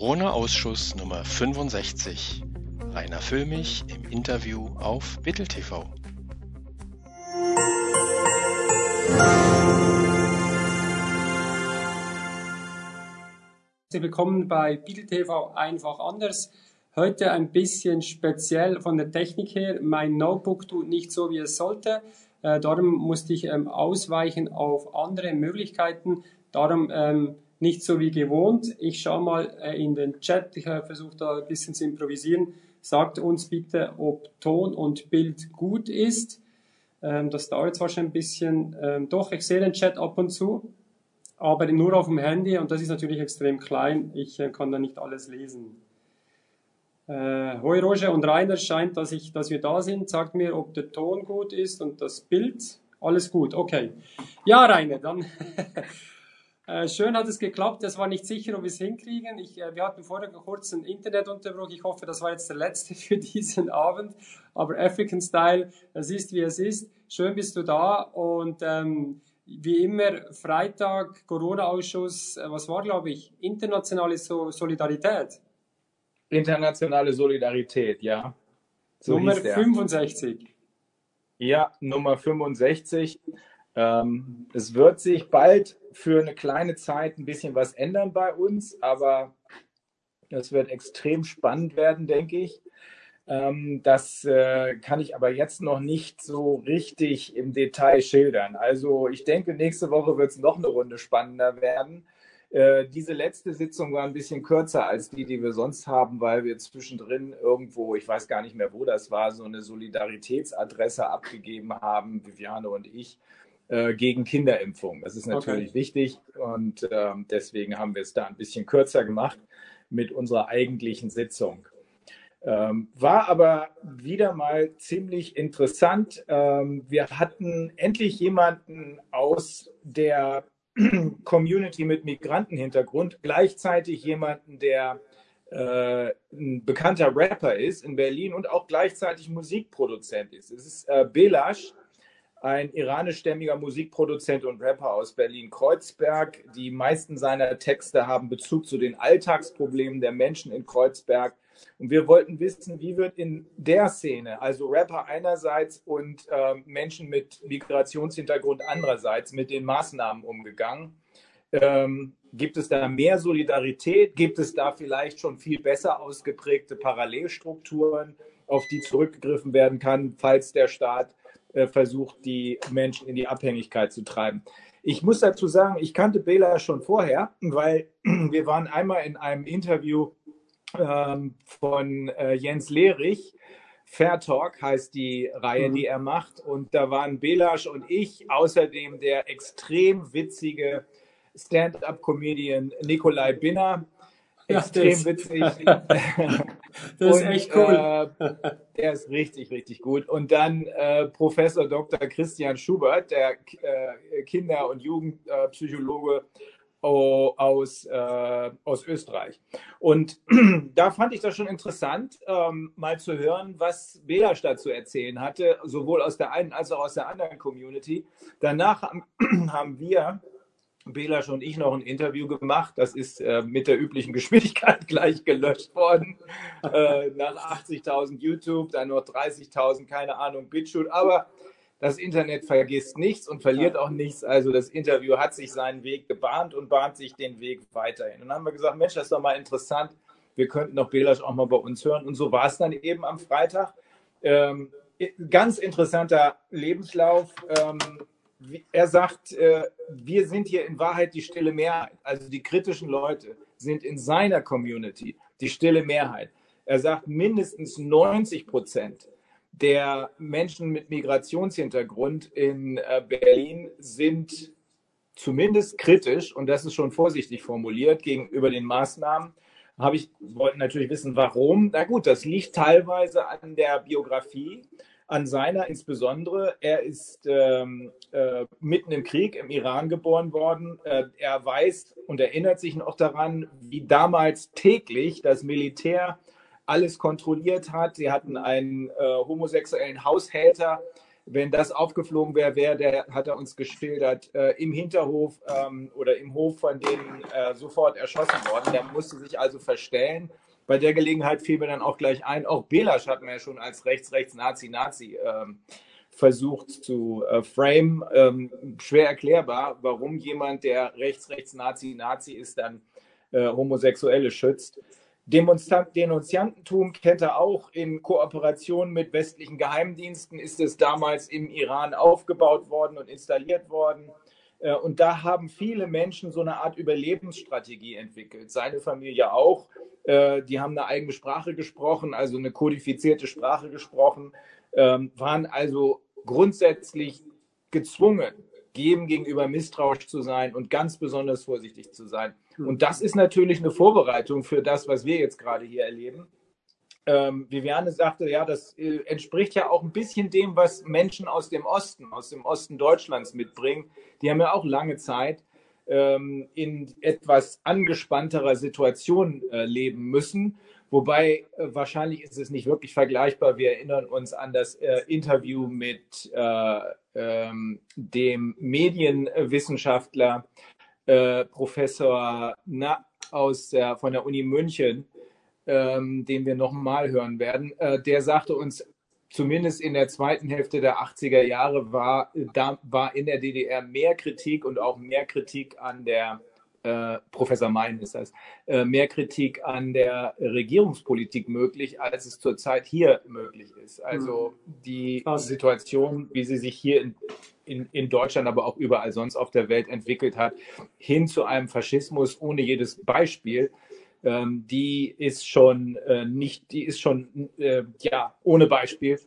Corona-Ausschuss Nummer 65. Rainer Füllmich im Interview auf Bittel TV. Herzlich willkommen bei Bittel TV einfach anders. Heute ein bisschen speziell von der Technik her. Mein Notebook tut nicht so, wie es sollte. Darum musste ich ausweichen auf andere Möglichkeiten. Darum nicht so wie gewohnt. Ich schaue mal in den Chat. Ich versuche da ein bisschen zu improvisieren. Sagt uns bitte, ob Ton und Bild gut ist. Das dauert zwar schon ein bisschen. Doch, ich sehe den Chat ab und zu, aber nur auf dem Handy und das ist natürlich extrem klein. Ich kann da nicht alles lesen. Hoi Roger und Rainer, scheint, dass wir da sind. Sagt mir, ob der Ton gut ist und das Bild. Alles gut, okay. Ja, Rainer, dann schön hat es geklappt. Es war nicht sicher, ob wir es hinkriegen. Wir hatten vorher kurz einen Internetunterbruch. Ich hoffe, das war jetzt der letzte für diesen Abend. Aber African Style, es ist, wie es ist. Schön bist du da und wie immer, Freitag, Corona-Ausschuss, was war, glaube ich, internationale Solidarität. Internationale Solidarität, ja. So Nummer 65. Ja, Nummer 65. Es wird sich bald für eine kleine Zeit ein bisschen was ändern bei uns, aber es wird extrem spannend werden, denke ich. Das kann ich aber jetzt noch nicht so richtig im Detail schildern. Also ich denke, nächste Woche wird es noch eine Runde spannender werden. Diese letzte Sitzung war ein bisschen kürzer als die wir sonst haben, weil wir zwischendrin irgendwo, ich weiß gar nicht mehr, wo das war, so eine Solidaritätsadresse abgegeben haben, Viviane und ich, gegen Kinderimpfung. Das ist natürlich wichtig und deswegen haben wir es da ein bisschen kürzer gemacht mit unserer eigentlichen Sitzung. War aber wieder mal ziemlich interessant. Wir hatten endlich jemanden aus der Community mit Migrantenhintergrund, gleichzeitig jemanden, der ein bekannter Rapper ist in Berlin und auch gleichzeitig Musikproduzent ist. Es ist Belash, ein iranischstämmiger Musikproduzent und Rapper aus Berlin-Kreuzberg. Die meisten seiner Texte haben Bezug zu den Alltagsproblemen der Menschen in Kreuzberg. Und wir wollten wissen, wie wird in der Szene, also Rapper einerseits und Menschen mit Migrationshintergrund andererseits, mit den Maßnahmen umgegangen. Gibt es da mehr Solidarität? Gibt es da vielleicht schon viel besser ausgeprägte Parallelstrukturen, auf die zurückgegriffen werden kann, falls der Staat versucht, die Menschen in die Abhängigkeit zu treiben? Ich muss dazu sagen, ich kannte Bela schon vorher, weil wir waren einmal in einem Interview von Jens Lehrich. Fair Talk heißt die Reihe, die er macht. Und da waren Belash und ich, außerdem der extrem witzige Stand-up-Comedian Nikolai Binner. Extrem witzig. Das ist echt cool. Der ist richtig, richtig gut. Und dann Professor Dr. Christian Schubert, der Kinder- und Jugendpsychologe aus Österreich. Und da fand ich das schon interessant, mal zu hören, was Belash dazu erzählen hatte, sowohl aus der einen als auch aus der anderen Community. Danach haben wir, Belash und ich, noch ein Interview gemacht. Das ist mit der üblichen Geschwindigkeit gleich gelöscht worden. Nach 80.000 YouTube, dann noch 30.000, keine Ahnung, BitChute. Aber das Internet vergisst nichts und verliert auch nichts. Also das Interview hat sich seinen Weg gebahnt und bahnt sich den Weg weiterhin. Und dann haben wir gesagt, Mensch, das ist doch mal interessant. Wir könnten doch Belash auch mal bei uns hören. Und so war es dann eben am Freitag. Ganz interessanter Lebenslauf. Er sagt, wir sind hier in Wahrheit die stille Mehrheit. Also die kritischen Leute sind in seiner Community die stille Mehrheit. Er sagt, mindestens 90% der Menschen mit Migrationshintergrund in Berlin sind zumindest kritisch, und das ist schon vorsichtig formuliert, gegenüber den Maßnahmen. Wollte natürlich wissen, warum. Na gut, das liegt teilweise an der Biografie, an seiner insbesondere. Er ist mitten im Krieg im Iran geboren worden. Er weiß und erinnert sich noch daran, wie damals täglich das Militär alles kontrolliert hat. Sie hatten einen homosexuellen Haushälter, Wenn das aufgeflogen wäre, hat er uns geschildert, im Hinterhof oder im Hof von denen sofort erschossen worden. Der musste sich also verstellen. Bei der Gelegenheit fiel mir dann auch gleich ein, auch Belasch hat man ja schon als Rechts-Nazi versucht zu frame. Schwer erklärbar, warum jemand, der Rechts-Nazi ist, dann Homosexuelle schützt. Denunziantentum kennt er auch. In Kooperation mit westlichen Geheimdiensten ist es damals im Iran aufgebaut worden und installiert worden. Und da haben viele Menschen so eine Art Überlebensstrategie entwickelt. Seine Familie auch. Die haben eine eigene Sprache gesprochen, also eine kodifizierte Sprache gesprochen, waren also grundsätzlich gezwungen, jedem gegenüber misstrauisch zu sein und ganz besonders vorsichtig zu sein. Und das ist natürlich eine Vorbereitung für das, was wir jetzt gerade hier erleben. Viviane sagte, ja, das entspricht ja auch ein bisschen dem, was Menschen aus dem Osten Deutschlands mitbringen. Die haben ja auch lange Zeit in etwas angespannterer Situation leben müssen. Wobei wahrscheinlich ist es nicht wirklich vergleichbar. Wir erinnern uns an das Interview mit dem Medienwissenschaftler Professor von der Uni München, den wir nochmal hören werden. Der sagte uns, zumindest in der zweiten Hälfte der 80er Jahre war in der DDR mehr Kritik und auch mehr Kritik an der Professor Mein ist das, mehr Kritik an der Regierungspolitik möglich, als es zurzeit hier möglich ist. Also die Situation, wie sie sich hier in Deutschland, aber auch überall sonst auf der Welt entwickelt hat, hin zu einem Faschismus ohne jedes Beispiel, die ist schon ohne Beispiel.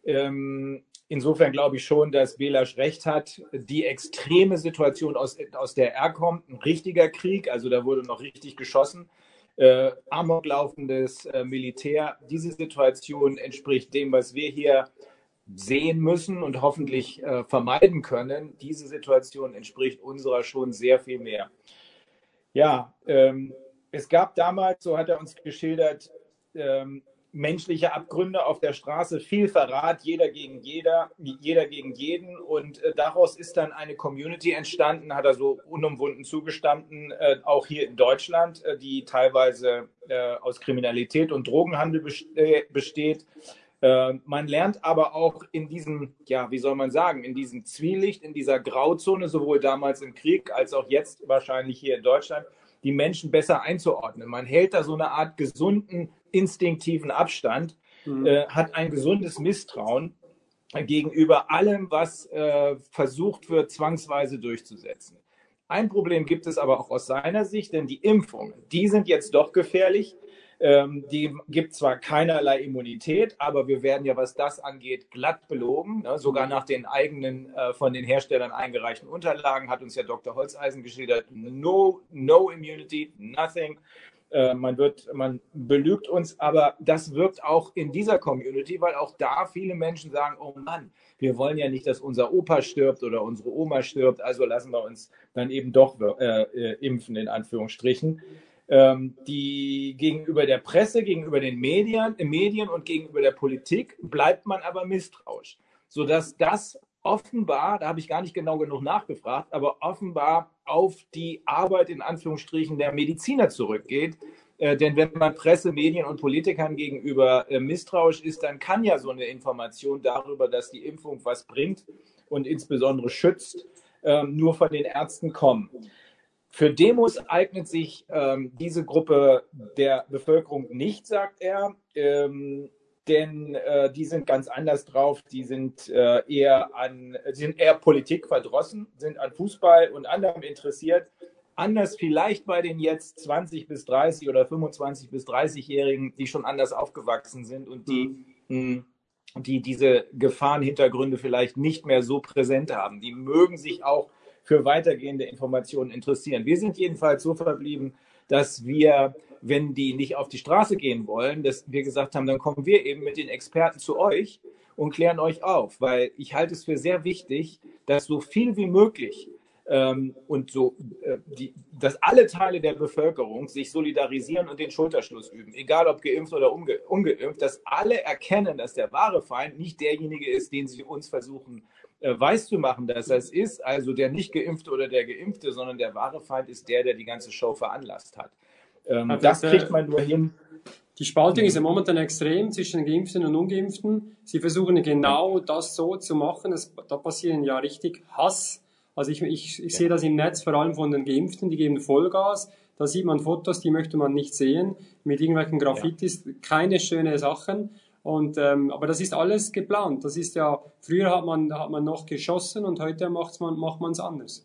Insofern glaube ich schon, dass Belasch recht hat. Die extreme Situation, aus der er kommt, ein richtiger Krieg, also da wurde noch richtig geschossen, amoklaufendes Militär. Diese Situation entspricht dem, was wir hier sehen müssen und hoffentlich vermeiden können. Diese Situation entspricht unserer schon sehr viel mehr. Ja, es gab damals, so hat er uns geschildert, menschliche Abgründe auf der Straße, viel Verrat, jeder gegen gegen jeden. Und daraus ist dann eine Community entstanden, hat er so unumwunden zugestanden, auch hier in Deutschland, die teilweise aus Kriminalität und Drogenhandel besteht. Man lernt aber auch in diesem, ja, wie soll man sagen, in diesem Zwielicht, in dieser Grauzone, sowohl damals im Krieg als auch jetzt wahrscheinlich hier in Deutschland, die Menschen besser einzuordnen. Man hält da so eine Art gesunden, instinktiven Abstand, hat ein gesundes Misstrauen gegenüber allem, was versucht wird, zwangsweise durchzusetzen. Ein Problem gibt es aber auch aus seiner Sicht, denn die Impfungen, die sind jetzt doch gefährlich. Die gibt zwar keinerlei Immunität, aber wir werden ja, was das angeht, glatt belogen. Ne? Sogar nach den eigenen von den Herstellern eingereichten Unterlagen hat uns ja Dr. Holzeisen geschildert, no immunity, nothing. Man belügt uns, aber das wirkt auch in dieser Community, weil auch da viele Menschen sagen, oh Mann, wir wollen ja nicht, dass unser Opa stirbt oder unsere Oma stirbt, also lassen wir uns dann eben doch impfen, in Anführungsstrichen. Die gegenüber der Presse, gegenüber den Medien und gegenüber der Politik bleibt man aber misstrauisch, sodass das offenbar, da habe ich gar nicht genau genug nachgefragt, aber offenbar auf die Arbeit in Anführungsstrichen der Mediziner zurückgeht. Denn wenn man Presse, Medien und Politikern gegenüber misstrauisch ist, dann kann ja so eine Information darüber, dass die Impfung was bringt und insbesondere schützt, nur von den Ärzten kommen. Für Demos eignet sich diese Gruppe der Bevölkerung nicht, sagt er, denn die sind ganz anders drauf. Die sind eher Politik verdrossen, sind an Fußball und anderem interessiert. Anders vielleicht bei den jetzt 20 bis 30 oder 25 bis 30-Jährigen, die schon anders aufgewachsen sind und die diese Gefahrenhintergründe vielleicht nicht mehr so präsent haben. Die mögen sich auch für weitergehende Informationen interessieren. Wir sind jedenfalls so verblieben, dass wir, wenn die nicht auf die Straße gehen wollen, dass wir gesagt haben, dann kommen wir eben mit den Experten zu euch und klären euch auf, weil ich halte es für sehr wichtig, dass so viel wie möglich und so, dass alle Teile der Bevölkerung sich solidarisieren und den Schulterschluss üben, egal ob geimpft oder ungeimpft, dass alle erkennen, dass der wahre Feind nicht derjenige ist, den sie uns versuchen weiszumachen, dass das ist, also der nicht Geimpfte oder der Geimpfte, sondern der wahre Feind ist der die ganze Show veranlasst hat. Das kriegt man nur hin. Die Spaltung ist ja momentan extrem zwischen Geimpften und Ungeimpften. Sie versuchen genau das so zu machen. Da passieren ja richtig Hass. Also ich sehe das im Netz, vor allem von den Geimpften, die geben Vollgas. Da sieht man Fotos, die möchte man nicht sehen, mit irgendwelchen Graffitis. Keine schöne Sachen. Aber das ist alles geplant. Das ist ja, früher hat man noch geschossen und heute macht man es anders.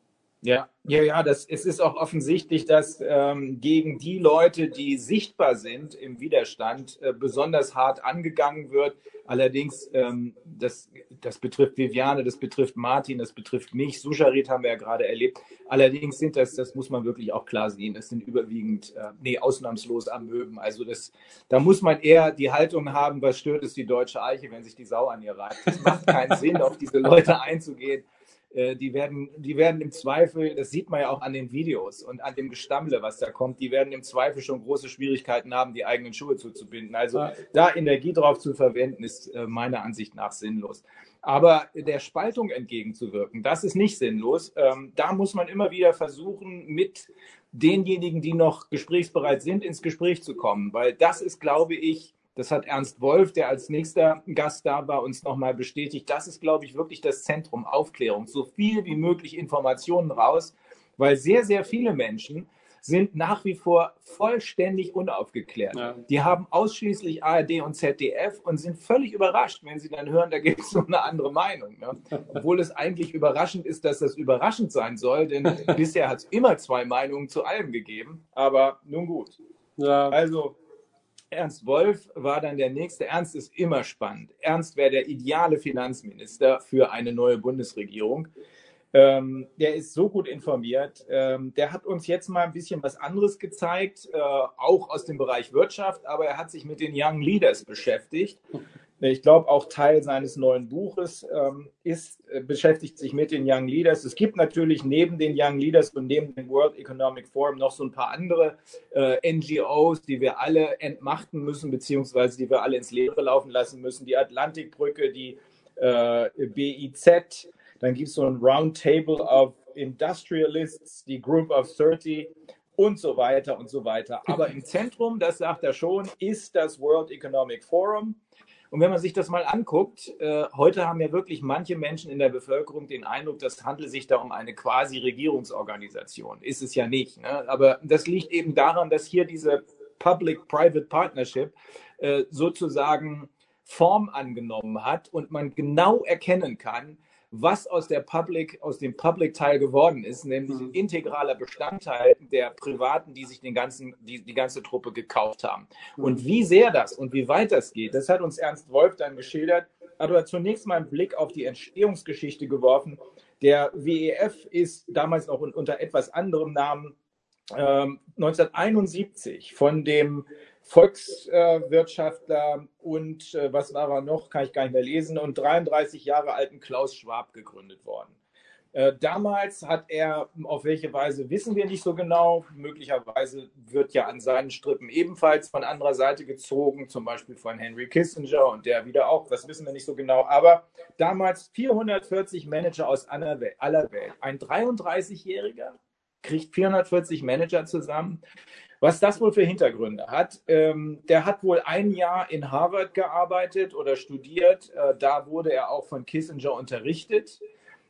Es ist auch offensichtlich, dass gegen die Leute, die sichtbar sind im Widerstand, besonders hart angegangen wird. Allerdings, das betrifft Viviane, das betrifft Martin, das betrifft mich. Susharit haben wir ja gerade erlebt. Allerdings sind das muss man wirklich auch klar sehen, das sind überwiegend, ausnahmslos Amöben. Also da muss man eher die Haltung haben, was stört es die deutsche Eiche, wenn sich die Sau an ihr reibt. Es macht keinen Sinn, auf diese Leute einzugehen. Die werden im Zweifel, das sieht man ja auch an den Videos und an dem Gestammle, was da kommt, die werden im Zweifel schon große Schwierigkeiten haben, die eigenen Schuhe zuzubinden. Also da Energie drauf zu verwenden, ist meiner Ansicht nach sinnlos. Aber der Spaltung entgegenzuwirken, das ist nicht sinnlos. Da muss man immer wieder versuchen, mit denjenigen, die noch gesprächsbereit sind, ins Gespräch zu kommen. Weil das ist, glaube ich, das hat Ernst Wolf, der als nächster Gast da war, uns nochmal bestätigt. Das ist, glaube ich, wirklich das Zentrum Aufklärung. So viel wie möglich Informationen raus, weil sehr, sehr viele Menschen sind nach wie vor vollständig unaufgeklärt. Ja. Die haben ausschließlich ARD und ZDF und sind völlig überrascht, wenn sie dann hören, da gibt es so eine andere Meinung. Ne? Obwohl es eigentlich überraschend ist, dass das überraschend sein soll, denn bisher hat es immer zwei Meinungen zu allem gegeben. Aber nun gut. Ja. Also Ernst Wolf war dann der Nächste. Ernst ist immer spannend. Ernst wäre der ideale Finanzminister für eine neue Bundesregierung. Der ist so gut informiert. Der hat uns jetzt mal ein bisschen was anderes gezeigt, auch aus dem Bereich Wirtschaft, aber er hat sich mit den Young Leaders beschäftigt. Ich glaube, auch Teil seines neuen Buches beschäftigt sich mit den Young Leaders. Es gibt natürlich neben den Young Leaders und neben dem World Economic Forum noch so ein paar andere NGOs, die wir alle entmachten müssen, beziehungsweise die wir alle ins Leere laufen lassen müssen. Die Atlantikbrücke, die BIZ, dann gibt es so ein Roundtable of Industrialists, die Group of 30 und so weiter und so weiter. Aber im Zentrum, das sagt er schon, ist das World Economic Forum. Und wenn man sich das mal anguckt, heute haben ja wirklich manche Menschen in der Bevölkerung den Eindruck, das handelt sich da um eine quasi Regierungsorganisation. Ist es ja nicht. Ne? Aber das liegt eben daran, dass hier diese Public-Private Partnership sozusagen Form angenommen hat und man genau erkennen kann, was aus dem Public-Teil geworden ist, nämlich ein integraler Bestandteil der Privaten, die sich die ganze Truppe gekauft haben. Und wie sehr das und wie weit das geht, das hat uns Ernst Wolf dann geschildert. Aber zunächst mal einen Blick auf die Entstehungsgeschichte geworfen. Der WEF ist damals noch unter etwas anderem Namen 1971 von dem Volkswirtschaftler und was war er noch, kann ich gar nicht mehr lesen, und 33 Jahre alten Klaus Schwab gegründet worden. Damals hat er, auf welche Weise wissen wir nicht so genau, möglicherweise wird ja an seinen Strippen ebenfalls von anderer Seite gezogen, zum Beispiel von Henry Kissinger und der wieder auch, das wissen wir nicht so genau, aber damals 440 Manager aus aller Welt. Ein 33-Jähriger kriegt 440 Manager zusammen. Was das wohl für Hintergründe hat, der hat wohl ein Jahr in Harvard gearbeitet oder studiert. Da wurde er auch von Kissinger unterrichtet.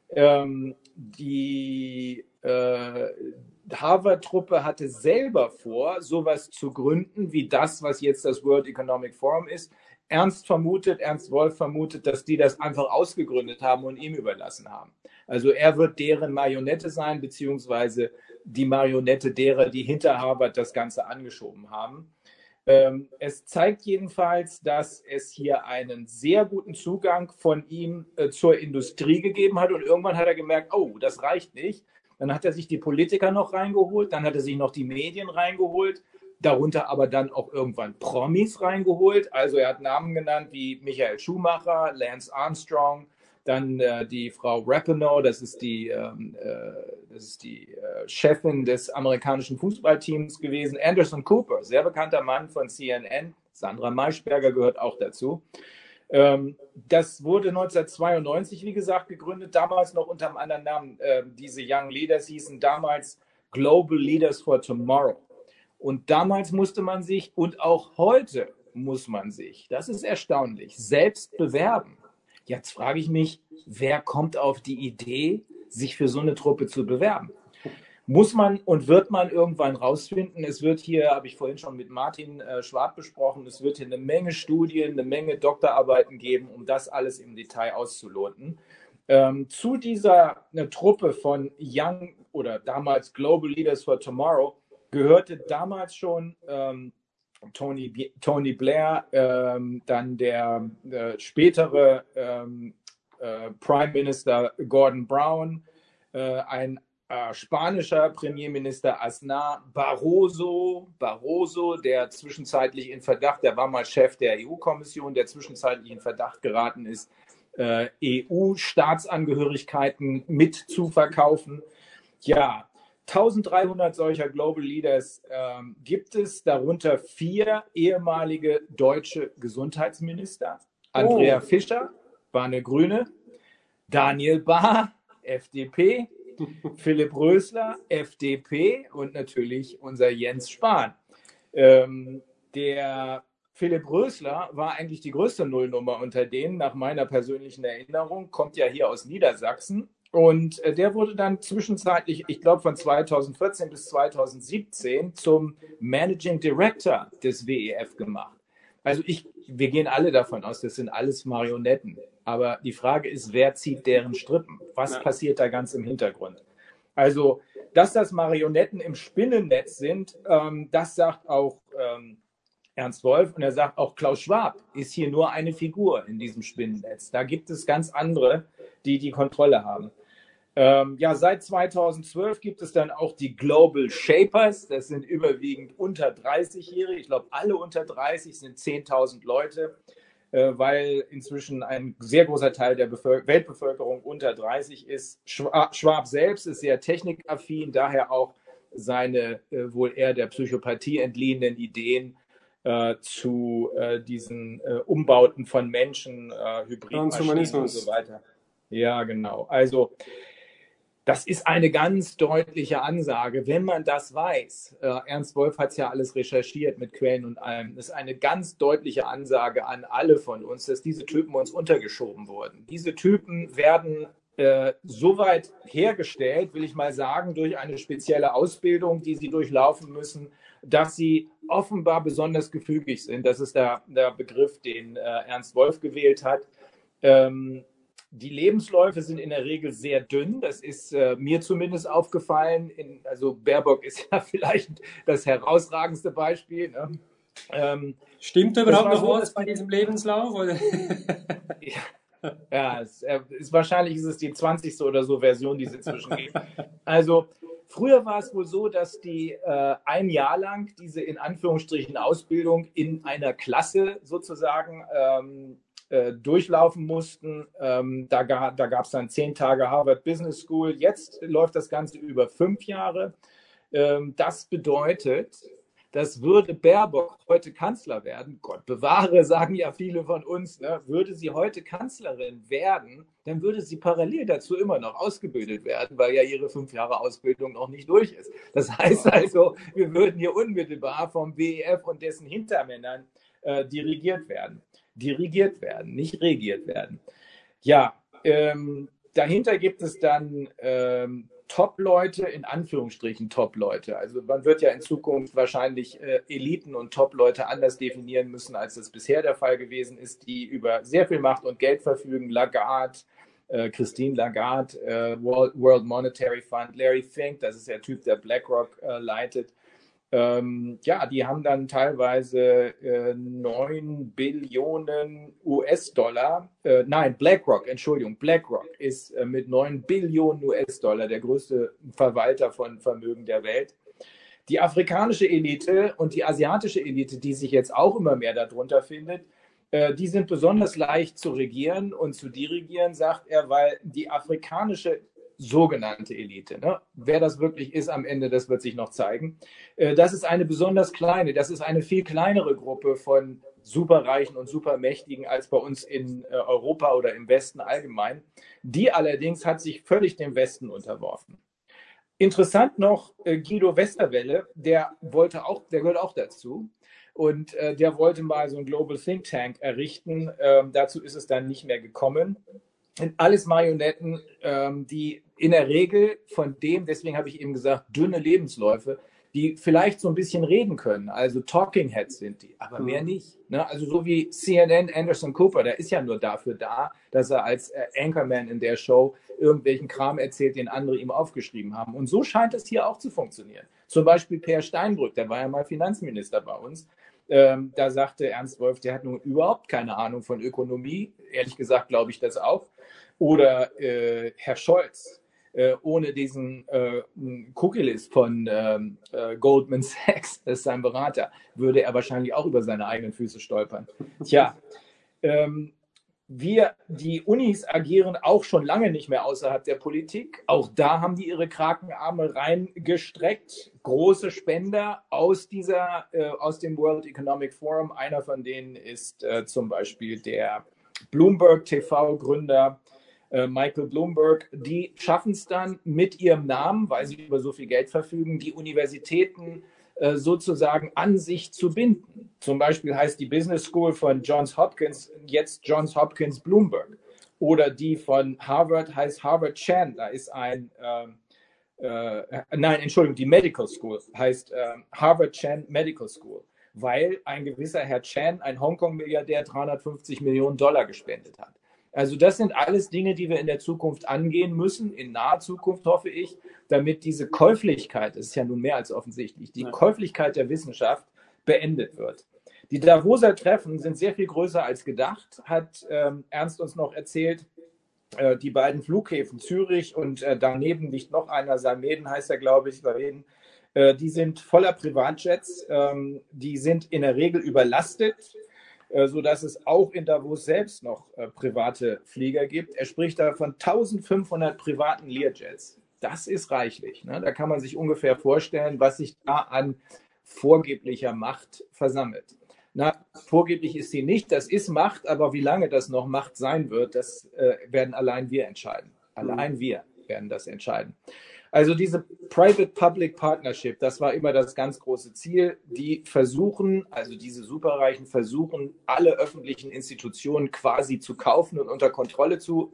Die Harvard-Truppe hatte selber vor, sowas zu gründen, wie das, was jetzt das World Economic Forum ist. Ernst Wolf vermutet, dass die das einfach ausgegründet haben und ihm überlassen haben. Also er wird deren Marionette sein, beziehungsweise die Marionette derer, die hinter Harvard das Ganze angeschoben haben. Es zeigt jedenfalls, dass es hier einen sehr guten Zugang von ihm zur Industrie gegeben hat und irgendwann hat er gemerkt, oh, das reicht nicht. Dann hat er sich die Politiker noch reingeholt, dann hat er sich noch die Medien reingeholt, darunter aber dann auch irgendwann Promis reingeholt. Also er hat Namen genannt wie Michael Schumacher, Lance Armstrong, Dann die Frau Rapinoe, das ist die Chefin des amerikanischen Fußballteams gewesen. Anderson Cooper, sehr bekannter Mann von CNN. Sandra Maischberger gehört auch dazu. Das wurde 1992, wie gesagt, gegründet, damals noch unter einem anderen Namen. Diese Young Leaders hießen damals Global Leaders for Tomorrow. Und damals musste man sich, und auch heute muss man sich, das ist erstaunlich, selbst bewerben. Jetzt frage ich mich, wer kommt auf die Idee, sich für so eine Truppe zu bewerben? Muss man und wird man irgendwann rausfinden, es wird hier, habe ich vorhin schon mit Martin Schwab besprochen, es wird hier eine Menge Studien, eine Menge Doktorarbeiten geben, um das alles im Detail auszuloten. Zu dieser Truppe von Young oder damals Global Leaders for Tomorrow gehörte damals schon Tony Blair, dann der spätere Prime Minister Gordon Brown, ein spanischer Premierminister Aznar, Barroso, der zwischenzeitlich in Verdacht, der war mal Chef der EU-Kommission, der zwischenzeitlich in Verdacht geraten ist, EU-Staatsangehörigkeiten mit zu verkaufen. Ja, 1300 solcher Global Leaders gibt es, darunter 4 ehemalige deutsche Gesundheitsminister. Andrea Fischer war eine Grüne, Daniel Bahr, FDP, Philipp Rösler, FDP und natürlich unser Jens Spahn. Der Philipp Rösler war eigentlich die größte Nullnummer unter denen, nach meiner persönlichen Erinnerung, kommt ja hier aus Niedersachsen. Und der wurde dann zwischenzeitlich, ich glaube von 2014 bis 2017, zum Managing Director des WEF gemacht. Also wir gehen alle davon aus, das sind alles Marionetten. Aber die Frage ist, wer zieht deren Strippen? Was passiert da ganz im Hintergrund? Also, dass das Marionetten im Spinnennetz sind, das sagt auch Ernst Wolf, und er sagt auch, Klaus Schwab ist hier nur eine Figur in diesem Spinnennetz. Da gibt es ganz andere, die die Kontrolle haben. Seit 2012 gibt es dann auch die Global Shapers. Das sind überwiegend unter 30-Jährige. Ich glaube, alle unter 30 sind 10.000 Leute, weil inzwischen ein sehr großer Teil der Weltbevölkerung unter 30 ist. Schwab selbst ist sehr technikaffin, daher auch seine wohl eher der Psychopathie entliehenen Ideen zu diesen Umbauten von Menschen, Hybridmaschinen und so weiter. Ja, genau. Also das ist eine ganz deutliche Ansage, wenn man das weiß. Ernst Wolf hat es ja alles recherchiert mit Quellen und allem. Das ist eine ganz deutliche Ansage an alle von uns, dass diese Typen uns untergeschoben wurden. Diese Typen werden so weit hergestellt, will ich mal sagen, durch eine spezielle Ausbildung, die sie durchlaufen müssen, dass sie offenbar besonders gefügig sind. Das ist der Begriff, den Ernst Wolf gewählt hat. Die Lebensläufe sind in der Regel sehr dünn. Das ist mir zumindest aufgefallen. Also Baerbock ist ja vielleicht das herausragendste Beispiel. Ne? Stimmt überhaupt noch was bei diesem Lebenslauf? Oder? Ja, wahrscheinlich ist es die 20. oder so Version, die es inzwischen gibt. Also früher war es wohl so, dass die ein Jahr lang diese in Anführungsstrichen Ausbildung in einer Klasse sozusagen durchlaufen mussten. Da gab es dann 10 Tage Harvard Business School. Jetzt läuft das Ganze über 5 Jahre. Das bedeutet, das würde Baerbock heute Kanzler werden, Gott bewahre, sagen ja viele von uns, ne? Würde sie heute Kanzlerin werden, dann würde sie parallel dazu immer noch ausgebildet werden, weil ja ihre 5 Jahre Ausbildung noch nicht durch ist. Das heißt also, wir würden hier unmittelbar vom WEF und dessen Hintermännern dirigiert werden, nicht regiert werden. Ja, dahinter gibt es dann Top-Leute, in Anführungsstrichen Top-Leute. Also man wird ja in Zukunft wahrscheinlich Eliten und Top-Leute anders definieren müssen, als das bisher der Fall gewesen ist, die über sehr viel Macht und Geld verfügen. Lagarde, Christine Lagarde, World Monetary Fund, Larry Fink, das ist der Typ, der BlackRock leitet. Die haben dann teilweise 9 Billionen US-Dollar. BlackRock ist mit 9 Billionen US-Dollar der größte Verwalter von Vermögen der Welt. Die afrikanische Elite und die asiatische Elite, die sich jetzt auch immer mehr darunter findet, Die sind besonders leicht zu regieren und zu dirigieren, sagt er, weil die afrikanische sogenannte Elite, ne? Wer das wirklich ist am Ende, das wird sich noch zeigen. Das ist eine besonders kleine, das ist eine viel kleinere Gruppe von Superreichen und Supermächtigen als bei uns in Europa oder im Westen allgemein. Die allerdings hat sich völlig dem Westen unterworfen. Interessant noch, Guido Westerwelle, der gehört auch dazu. Und der wollte mal so ein Global Think Tank errichten. Dazu ist es dann nicht mehr gekommen. Und alles Marionetten, die in der Regel von dem, deswegen habe ich eben gesagt, dünne Lebensläufe, die vielleicht so ein bisschen reden können. Also Talking Heads sind die, aber mehr nicht. Ne? Also so wie CNN Anderson Cooper, der ist ja nur dafür da, dass er als Anchorman in der Show irgendwelchen Kram erzählt, den andere ihm aufgeschrieben haben. Und so scheint es hier auch zu funktionieren. Zum Beispiel Per Steinbrück, der war ja mal Finanzminister bei uns. Da sagte Ernst Wolf, der hat nun überhaupt keine Ahnung von Ökonomie. Ehrlich gesagt glaube ich das auch. Oder Herr Scholz, ohne diesen Kukilis von Goldman Sachs, das ist sein Berater, würde er wahrscheinlich auch über seine eigenen Füße stolpern. Tja, die Unis agieren auch schon lange nicht mehr außerhalb der Politik. Auch da haben die ihre Krakenarme reingestreckt. Große Spender aus dem World Economic Forum. Einer von denen ist zum Beispiel der Bloomberg TV-Gründer Michael Bloomberg. Die schaffen es dann mit ihrem Namen, weil sie über so viel Geld verfügen, die Universitäten sozusagen an sich zu binden. Zum Beispiel heißt die Business School von Johns Hopkins jetzt Johns Hopkins Bloomberg. Oder die von Harvard heißt Harvard Chan. Da ist die Medical School heißt Harvard Chan Medical School, weil ein gewisser Herr Chan, ein Hongkong-Milliardär, $350 Millionen gespendet hat. Also das sind alles Dinge, die wir in der Zukunft angehen müssen, in naher Zukunft hoffe ich, damit diese Käuflichkeit, das ist ja nun mehr als offensichtlich, die Käuflichkeit der Wissenschaft beendet wird. Die Davoser Treffen sind sehr viel größer als gedacht, hat Ernst uns noch erzählt. Die beiden Flughäfen Zürich und daneben liegt noch einer, Salmeden heißt er, glaube ich, die sind voller Privatjets, die sind in der Regel überlastet, sodass es auch in Davos selbst noch private Flieger gibt. Er spricht da von 1500 privaten Learjets. Das ist reichlich. Ne? Da kann man sich ungefähr vorstellen, was sich da an vorgeblicher Macht versammelt. Na, vorgeblich ist sie nicht, das ist Macht, aber wie lange das noch Macht sein wird, das werden allein wir entscheiden. Allein wir werden das entscheiden. Also diese Private-Public Partnership, das war immer das ganz große Ziel. Die versuchen, also diese Superreichen versuchen, alle öffentlichen Institutionen quasi zu kaufen und unter Kontrolle zu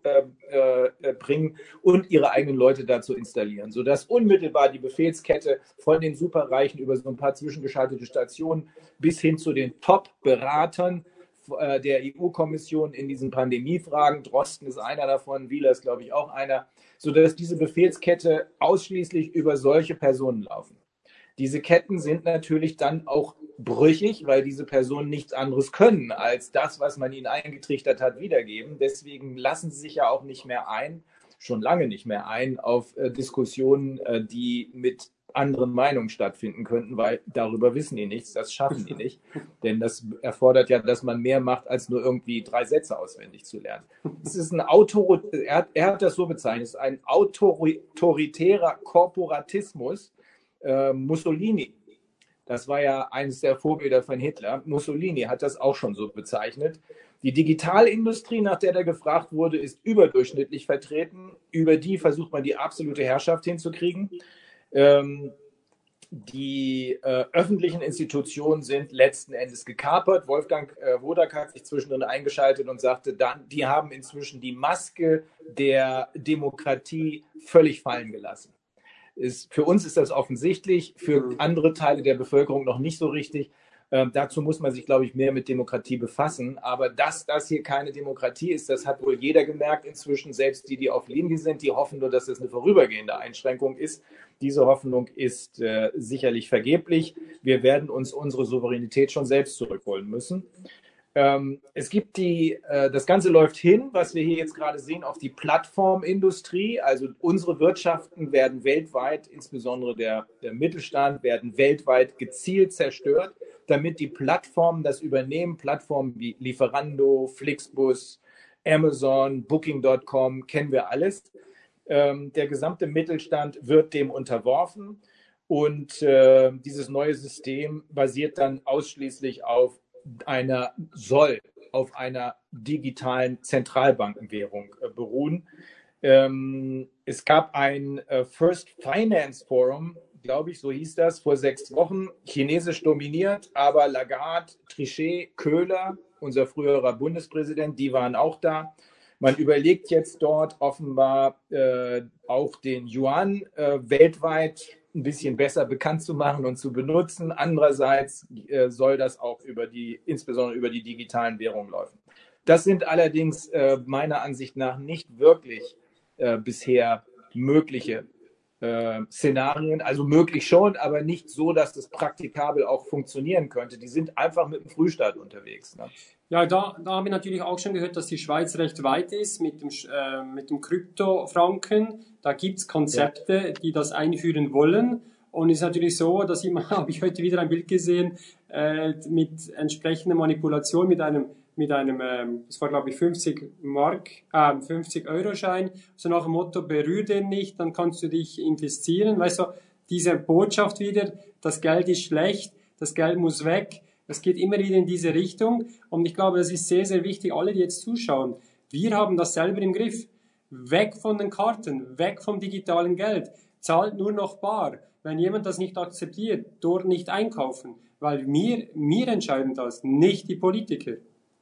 bringen und ihre eigenen Leute da zu installieren, sodass unmittelbar die Befehlskette von den Superreichen über so ein paar zwischengeschaltete Stationen bis hin zu den Top-Beratern der EU-Kommission in diesen Pandemiefragen, Drosten ist einer davon, Wieler ist, glaube ich, auch einer, sodass diese Befehlskette ausschließlich über solche Personen laufen. Diese Ketten sind natürlich dann auch brüchig, weil diese Personen nichts anderes können, als das, was man ihnen eingetrichtert hat, wiedergeben. Deswegen lassen sie sich ja auch nicht mehr ein, schon lange nicht mehr ein, auf Diskussionen, die mit anderen Meinungen stattfinden könnten, weil darüber wissen die nichts, das schaffen die nicht. Denn das erfordert ja, dass man mehr macht, als nur irgendwie 3 Sätze auswendig zu lernen. Es ist er hat das so bezeichnet, es ist ein autoritärer Korporatismus. Mussolini, das war ja eines der Vorbilder von Hitler, Mussolini hat das auch schon so bezeichnet. Die Digitalindustrie, nach der da gefragt wurde, ist überdurchschnittlich vertreten. Über die versucht man die absolute Herrschaft hinzukriegen. Die öffentlichen Institutionen sind letzten Endes gekapert. Wolfgang Wodak hat sich zwischendrin eingeschaltet und sagte, die haben inzwischen die Maske der Demokratie völlig fallen gelassen. Für uns ist das offensichtlich, für andere Teile der Bevölkerung noch nicht so richtig. Dazu muss man sich, glaube ich, mehr mit Demokratie befassen. Aber dass das hier keine Demokratie ist, das hat wohl jeder gemerkt inzwischen. Selbst die auf Linie sind, die hoffen nur, dass das eine vorübergehende Einschränkung ist. Diese Hoffnung ist sicherlich vergeblich. Wir werden uns unsere Souveränität schon selbst zurückholen müssen. Es gibt das Ganze läuft hin, was wir hier jetzt gerade sehen, auf die Plattformindustrie. Also unsere Wirtschaften werden weltweit, insbesondere der Mittelstand, werden weltweit gezielt zerstört damit die Plattformen das übernehmen. Plattformen wie Lieferando, Flixbus, Amazon, Booking.com, kennen wir alles. Der gesamte Mittelstand wird dem unterworfen und dieses neue System basiert dann ausschließlich auf einer digitalen Zentralbankenwährung beruhen. Es gab ein First Finance Forum, glaube ich, so hieß das, vor 6 Wochen, chinesisch dominiert, aber Lagarde, Trichet, Köhler, unser früherer Bundespräsident, die waren auch da. Man überlegt jetzt dort offenbar auch den Yuan weltweit ein bisschen besser bekannt zu machen und zu benutzen. Andererseits soll das auch insbesondere über die digitalen Währungen laufen. Das sind allerdings meiner Ansicht nach nicht wirklich bisher mögliche Szenarien, also möglich schon, aber nicht so, dass das praktikabel auch funktionieren könnte. Die sind einfach mit dem Frühstart unterwegs. Ne? Ja, da habe ich natürlich auch schon gehört, dass die Schweiz recht weit ist mit dem Kryptofranken. Da gibt's Konzepte, die das einführen wollen. Und es ist natürlich so, dass habe ich heute wieder ein Bild gesehen, mit entsprechender Manipulation mit einem, das war glaube ich 50-Euro-Schein, so nach dem Motto, berühr den nicht, dann kannst du dich investieren. Weißt du, diese Botschaft wieder, das Geld ist schlecht, das Geld muss weg. Es geht immer wieder in diese Richtung. Und ich glaube, das ist sehr, sehr wichtig, alle, die jetzt zuschauen. Wir haben das selber im Griff. Weg von den Karten, weg vom digitalen Geld. Zahlt nur noch bar. Wenn jemand das nicht akzeptiert, dort nicht einkaufen. Weil wir entscheiden das, nicht die Politiker.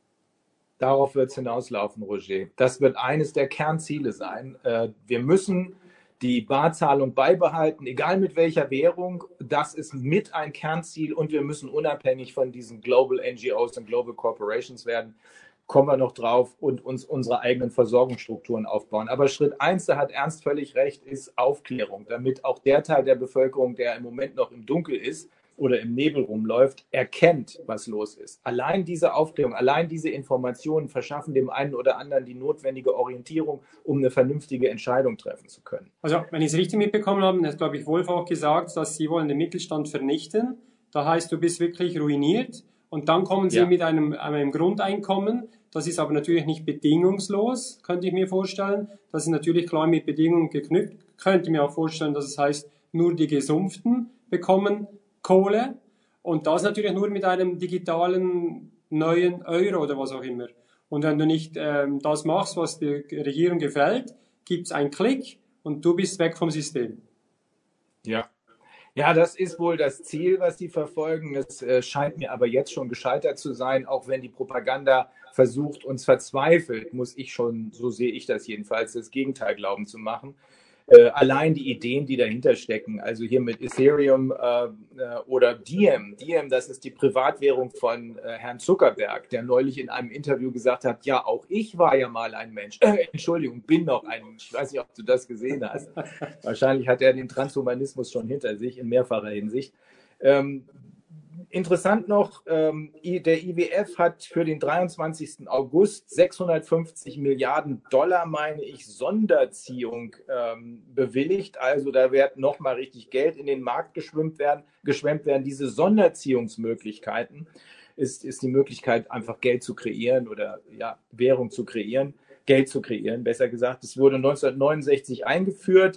Darauf wird es hinauslaufen, Roger. Das wird eines der Kernziele sein. Wir müssen die Barzahlung beibehalten, egal mit welcher Währung. Das ist mit ein Kernziel und wir müssen unabhängig von diesen Global NGOs und Global Corporations werden. Kommen wir noch drauf und uns unsere eigenen Versorgungsstrukturen aufbauen. Aber Schritt 1, da hat Ernst völlig recht, ist Aufklärung, damit auch der Teil der Bevölkerung, der im Moment noch im Dunkel ist oder im Nebel rumläuft, erkennt, was los ist. Allein diese Aufklärung, allein diese Informationen verschaffen dem einen oder anderen die notwendige Orientierung, um eine vernünftige Entscheidung treffen zu können. Also, wenn ich es richtig mitbekommen habe, hat, glaube ich, Wolf auch gesagt, dass sie wollen den Mittelstand vernichten. Da heißt, du bist wirklich ruiniert. Und dann kommen sie mit einem Grundeinkommen. Das ist aber natürlich nicht bedingungslos, könnte ich mir vorstellen. Das ist natürlich klar mit Bedingungen geknüpft. Könnte mir auch vorstellen, dass es heißt, nur die Gesumpften bekommen Kohle. Und das natürlich nur mit einem digitalen neuen Euro oder was auch immer. Und wenn du nicht das machst, was der Regierung gefällt, gibt's einen Klick und du bist weg vom System. Ja. Ja, das ist wohl das Ziel, was sie verfolgen. Es scheint mir aber jetzt schon gescheitert zu sein, auch wenn die Propaganda versucht, uns verzweifelt, muss ich schon, so sehe ich das jedenfalls, das Gegenteil glauben zu machen. Allein die Ideen, die dahinter stecken, also hier mit Ethereum oder Diem, das ist die Privatwährung von Herrn Zuckerberg, der neulich in einem Interview gesagt hat, ja, auch ich war ja mal ein Mensch. Entschuldigung, bin noch ein Mensch. Ich weiß nicht, ob du das gesehen hast. Wahrscheinlich hat er den Transhumanismus schon hinter sich in mehrfacher Hinsicht. Interessant noch, der IWF hat für den 23. August 650 Milliarden $, meine ich, Sonderziehung bewilligt. Also da wird nochmal richtig Geld in den Markt geschwemmt werden. Diese Sonderziehungsmöglichkeiten ist die Möglichkeit, einfach Geld zu kreieren oder Währung zu kreieren, Geld zu kreieren, besser gesagt. Es wurde 1969 eingeführt.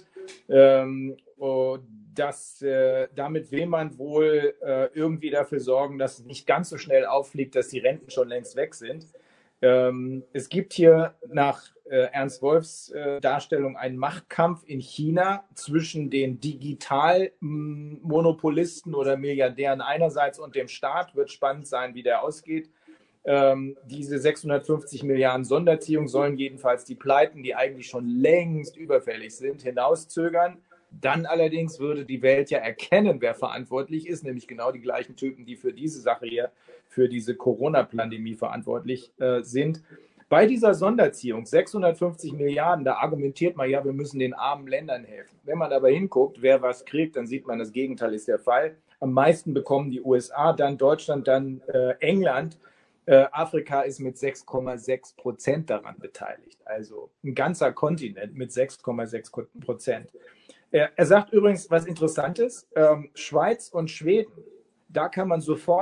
Damit will man wohl irgendwie dafür sorgen, dass es nicht ganz so schnell auffliegt, dass die Renten schon längst weg sind. Es gibt hier nach Ernst Wolfs Darstellung einen Machtkampf in China zwischen den Digitalmonopolisten oder Milliardären einerseits und dem Staat. Wird spannend sein, wie der ausgeht. Diese 650 Milliarden Sonderziehung sollen jedenfalls die Pleiten, die eigentlich schon längst überfällig sind, hinauszögern. Dann allerdings würde die Welt ja erkennen, wer verantwortlich ist, nämlich genau die gleichen Typen, die für diese Sache hier, für diese Corona-Pandemie verantwortlich sind. Bei dieser Sonderziehung, 650 Milliarden, da argumentiert man ja, wir müssen den armen Ländern helfen. Wenn man aber hinguckt, wer was kriegt, dann sieht man, das Gegenteil ist der Fall. Am meisten bekommen die USA, dann Deutschland, dann England. Afrika ist mit 6,6% daran beteiligt. Also ein ganzer Kontinent mit 6,6%. Er sagt übrigens was Interessantes, Schweiz und Schweden, da kann man sofort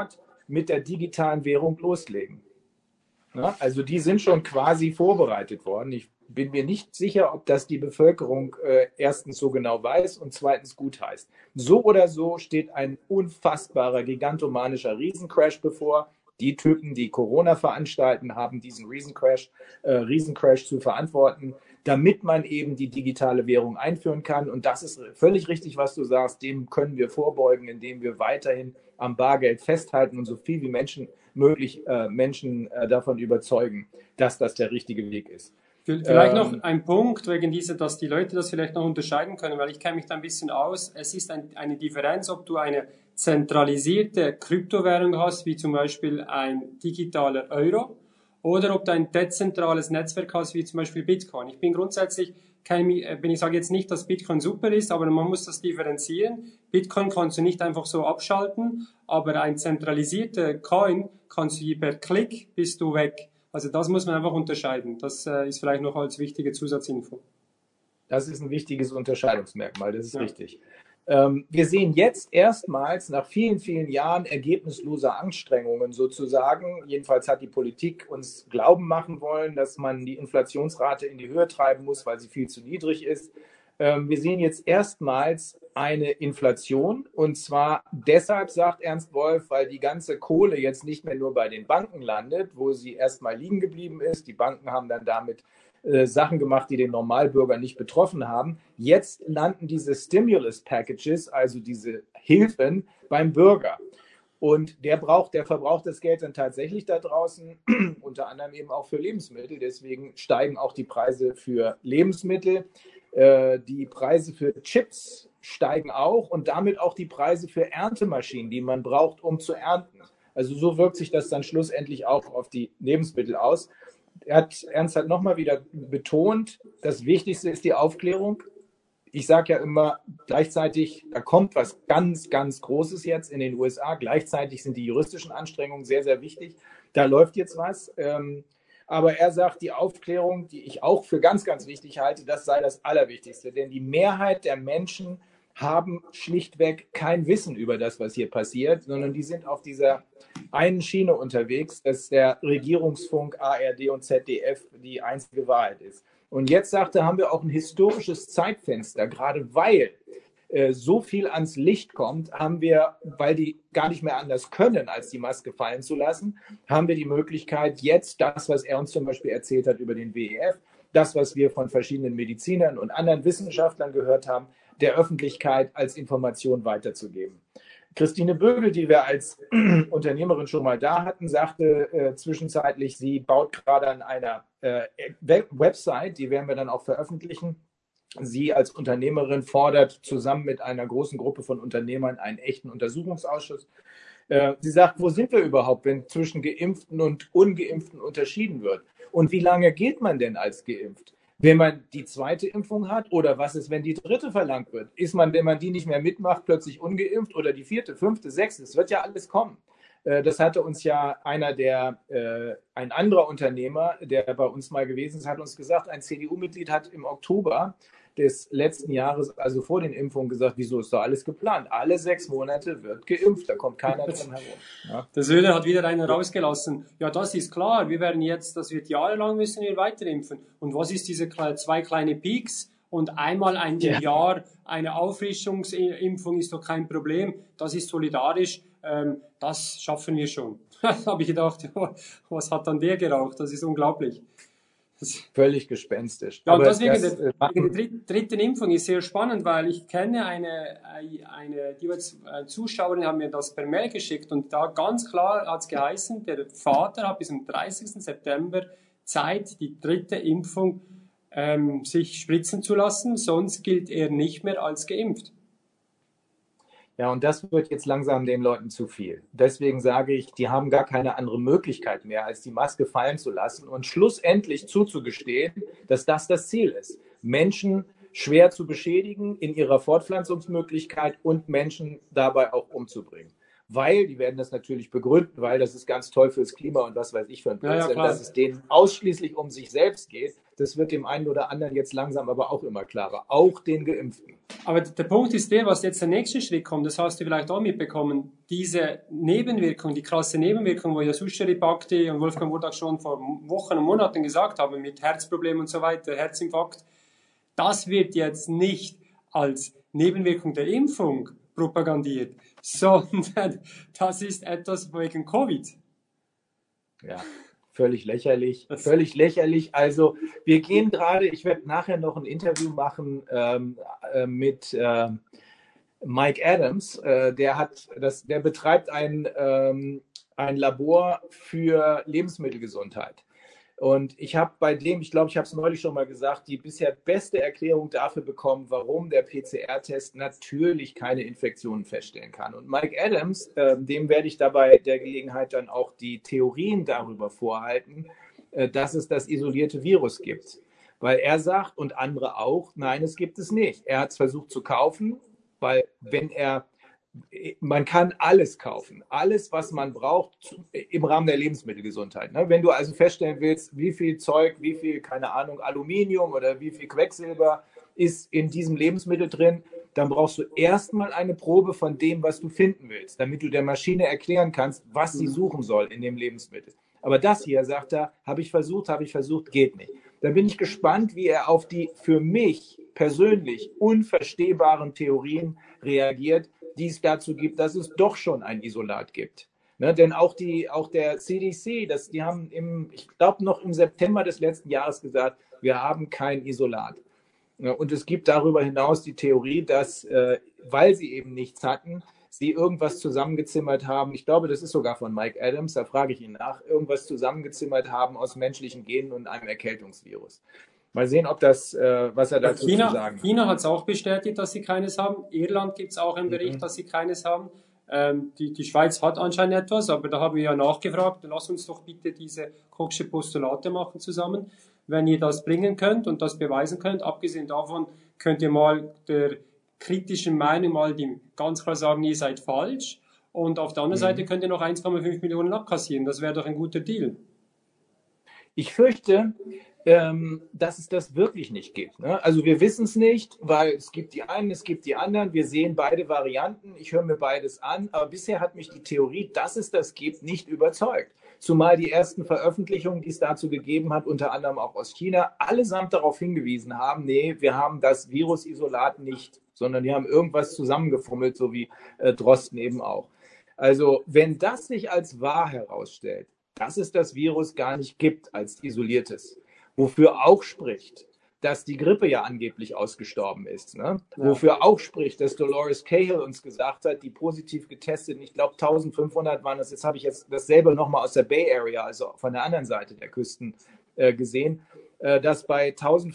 mit der digitalen Währung loslegen. Ja, also die sind schon quasi vorbereitet worden. Ich bin mir nicht sicher, ob das die Bevölkerung erstens so genau weiß und zweitens gut heißt. So oder so steht ein unfassbarer, gigantomanischer Riesencrash bevor. Die Typen, die Corona veranstalten, haben diesen Riesencrash zu verantworten, damit man eben die digitale Währung einführen kann. Und das ist völlig richtig, was du sagst. Dem können wir vorbeugen, indem wir weiterhin am Bargeld festhalten und so viel wie möglich Menschen davon überzeugen, dass das der richtige Weg ist. Vielleicht noch ein Punkt wegen dieser, dass die Leute das vielleicht noch unterscheiden können, weil ich kenne mich da ein bisschen aus. Es ist eine Differenz, ob du eine zentralisierte Kryptowährung hast, wie zum Beispiel ein digitaler Euro, oder ob du ein dezentrales Netzwerk hast, wie zum Beispiel Bitcoin. Ich bin grundsätzlich, ich sage jetzt nicht, dass Bitcoin super ist, aber man muss das differenzieren. Bitcoin kannst du nicht einfach so abschalten, aber ein zentralisierter Coin kannst du per Klick bist du weg. Also das muss man einfach unterscheiden. Das ist vielleicht noch als wichtige Zusatzinfo. Das ist ein wichtiges Unterscheidungsmerkmal, das ist richtig. Wir sehen jetzt erstmals nach vielen, vielen Jahren ergebnisloser Anstrengungen sozusagen, jedenfalls hat die Politik uns glauben machen wollen, dass man die Inflationsrate in die Höhe treiben muss, weil sie viel zu niedrig ist. Wir sehen jetzt erstmals eine Inflation und zwar deshalb, sagt Ernst Wolf, weil die ganze Kohle jetzt nicht mehr nur bei den Banken landet, wo sie erstmal liegen geblieben ist. Die Banken haben dann damit Sachen gemacht, die den Normalbürger nicht betroffen haben. Jetzt landen diese Stimulus Packages, also diese Hilfen beim Bürger. Und der verbraucht das Geld dann tatsächlich da draußen, unter anderem eben auch für Lebensmittel. Deswegen steigen auch die Preise für Lebensmittel. Die Preise für Chips steigen auch und damit auch die Preise für Erntemaschinen, die man braucht, um zu ernten. Also so wirkt sich das dann schlussendlich auch auf die Lebensmittel aus. Ernst hat nochmal wieder betont, das Wichtigste ist die Aufklärung. Ich sage ja immer, gleichzeitig, da kommt was ganz, ganz Großes jetzt in den USA. Gleichzeitig sind die juristischen Anstrengungen sehr, sehr wichtig. Da läuft jetzt was. Aber er sagt, die Aufklärung, die ich auch für ganz, ganz wichtig halte, das sei das Allerwichtigste. Denn die Mehrheit der Menschen haben schlichtweg kein Wissen über das, was hier passiert, sondern die sind auf dieser einen Schiene unterwegs, dass der Regierungsfunk, ARD und ZDF die einzige Wahrheit ist. Und jetzt, sagte, haben wir auch ein historisches Zeitfenster, gerade weil so viel ans Licht kommt, haben wir, weil die gar nicht mehr anders können, als die Maske fallen zu lassen, haben wir die Möglichkeit, jetzt das, was er uns zum Beispiel erzählt hat über den WEF, das, was wir von verschiedenen Medizinern und anderen Wissenschaftlern gehört haben, der Öffentlichkeit als Information weiterzugeben. Christine Bögel, die wir als Unternehmerin schon mal da hatten, sagte zwischenzeitlich, sie baut gerade an einer Website, die werden wir dann auch veröffentlichen. Sie als Unternehmerin fordert zusammen mit einer großen Gruppe von Unternehmern einen echten Untersuchungsausschuss. Sie sagt, wo sind wir überhaupt, wenn zwischen Geimpften und Ungeimpften unterschieden wird? Und wie lange gilt man denn als geimpft? Wenn man die zweite Impfung hat oder was ist, wenn die dritte verlangt wird? Ist man, wenn man die nicht mehr mitmacht, plötzlich ungeimpft oder die vierte, fünfte, sechste? Es wird ja alles kommen. Das hatte uns ja ein anderer Unternehmer, der bei uns mal gewesen ist, hat uns gesagt, ein CDU-Mitglied hat im Oktober des letzten Jahres, also vor den Impfungen, gesagt, wieso ist da alles geplant? Alle 6 Monate wird geimpft, da kommt keiner dran herum. Ja. Der Söder hat wieder einen rausgelassen. Ja, das ist klar, das wird jahrelang müssen wir weiter impfen. Und was ist diese 2 kleine Peaks? Und einmal ein Jahr eine Auffrischungsimpfung ist doch kein Problem. Das ist solidarisch. Das schaffen wir schon. Da habe ich gedacht, was hat dann der geraucht? Das ist unglaublich. Völlig gespenstisch. Ja, und deswegen der dritten Impfung ist sehr spannend, weil ich kenne die Zuschauerin hat mir das per Mail geschickt und da ganz klar hat es geheißen, der Vater hat bis zum 30. September Zeit, die dritte Impfung sich spritzen zu lassen, sonst gilt er nicht mehr als geimpft. Ja, und das wird jetzt langsam den Leuten zu viel. Deswegen sage ich, die haben gar keine andere Möglichkeit mehr, als die Maske fallen zu lassen und schlussendlich zuzugestehen, dass das das Ziel ist. Menschen schwer zu beschädigen in ihrer Fortpflanzungsmöglichkeit und Menschen dabei auch umzubringen. Weil, die werden das natürlich begründen, weil das ist ganz toll fürs Klima und was weiß ich für ein Blödsinn, dass es denen ausschließlich um sich selbst geht. Das wird dem einen oder anderen jetzt langsam aber auch immer klarer, auch den Geimpften. Aber der Punkt ist der, was jetzt der nächste Schritt kommt, das hast du vielleicht auch mitbekommen, diese Nebenwirkung, die krasse Nebenwirkung, wo ja Sushari Bhakti und Wolfgang Wodak schon vor Wochen und Monaten gesagt haben, mit Herzproblemen und so weiter, Herzinfarkt, das wird jetzt nicht als Nebenwirkung der Impfung propagandiert, sondern das ist etwas wegen Covid. Ja, völlig lächerlich, völlig lächerlich. Also wir gehen gerade, ich werde nachher noch ein Interview machen mit Mike Adams, der betreibt ein Labor für Lebensmittelgesundheit. Und ich habe bei dem, ich glaube, ich habe es neulich schon mal gesagt, die bisher beste Erklärung dafür bekommen, warum der PCR-Test natürlich keine Infektionen feststellen kann. Und Mike Adams, dem werde ich dabei der Gelegenheit dann auch die Theorien darüber vorhalten, dass es das isolierte Virus gibt. Weil er sagt, und andere auch, nein, es gibt es nicht. Er hat es versucht zu kaufen, weil man kann alles kaufen, alles, was man braucht im Rahmen der Lebensmittelgesundheit. Wenn du also feststellen willst, wie viel Zeug, wie viel, keine Ahnung, Aluminium oder wie viel Quecksilber ist in diesem Lebensmittel drin, dann brauchst du erstmal eine Probe von dem, was du finden willst, damit du der Maschine erklären kannst, was sie suchen soll in dem Lebensmittel. Aber das hier, sagt er, habe ich versucht, geht nicht. Dann bin ich gespannt, wie er auf die für mich persönlich unverstehbaren Theorien reagiert, die es dazu gibt, dass es doch schon ein Isolat gibt. Denn auch der CDC, die haben ich glaube noch im September des letzten Jahres gesagt, wir haben kein Isolat. Und es gibt darüber hinaus die Theorie, dass, weil sie eben nichts hatten, sie irgendwas zusammengezimmert haben, ich glaube, das ist sogar von Mike Adams, da frage ich ihn nach, irgendwas zusammengezimmert haben aus menschlichen Genen und einem Erkältungsvirus. Mal sehen, ob das, was er dazu zu sagen hat. China hat es auch bestätigt, dass sie keines haben. Irland gibt es auch einen Bericht, dass sie keines haben. Die Schweiz hat anscheinend etwas, aber da haben wir ja nachgefragt. Lass uns doch bitte diese Kochsche Postulate machen zusammen. Wenn ihr das bringen könnt und das beweisen könnt, abgesehen davon könnt ihr mal der kritischen Meinung mal ganz klar sagen, ihr seid falsch. Und auf der anderen Seite könnt ihr noch 1,5 Millionen abkassieren. Das wäre doch ein guter Deal. Ich fürchte, dass es das wirklich nicht gibt. Also wir wissen es nicht, weil es gibt die einen, es gibt die anderen. Wir sehen beide Varianten. Ich höre mir beides an. Aber bisher hat mich die Theorie, dass es das gibt, nicht überzeugt. Zumal die ersten Veröffentlichungen, die es dazu gegeben hat, unter anderem auch aus China, allesamt darauf hingewiesen haben, nee, wir haben das Virusisolat nicht, sondern die haben irgendwas zusammengefummelt, so wie Drosten eben auch. Also wenn das sich als wahr herausstellt, dass es das Virus gar nicht gibt als isoliertes, wofür auch spricht, dass die Grippe ja angeblich ausgestorben ist. Ne? Ja. Wofür auch spricht, dass Dolores Cahill uns gesagt hat, die positiv getesteten, ich glaube 1500 waren das, jetzt habe ich jetzt dasselbe nochmal aus der Bay Area, also von der anderen Seite der Küsten gesehen, dass bei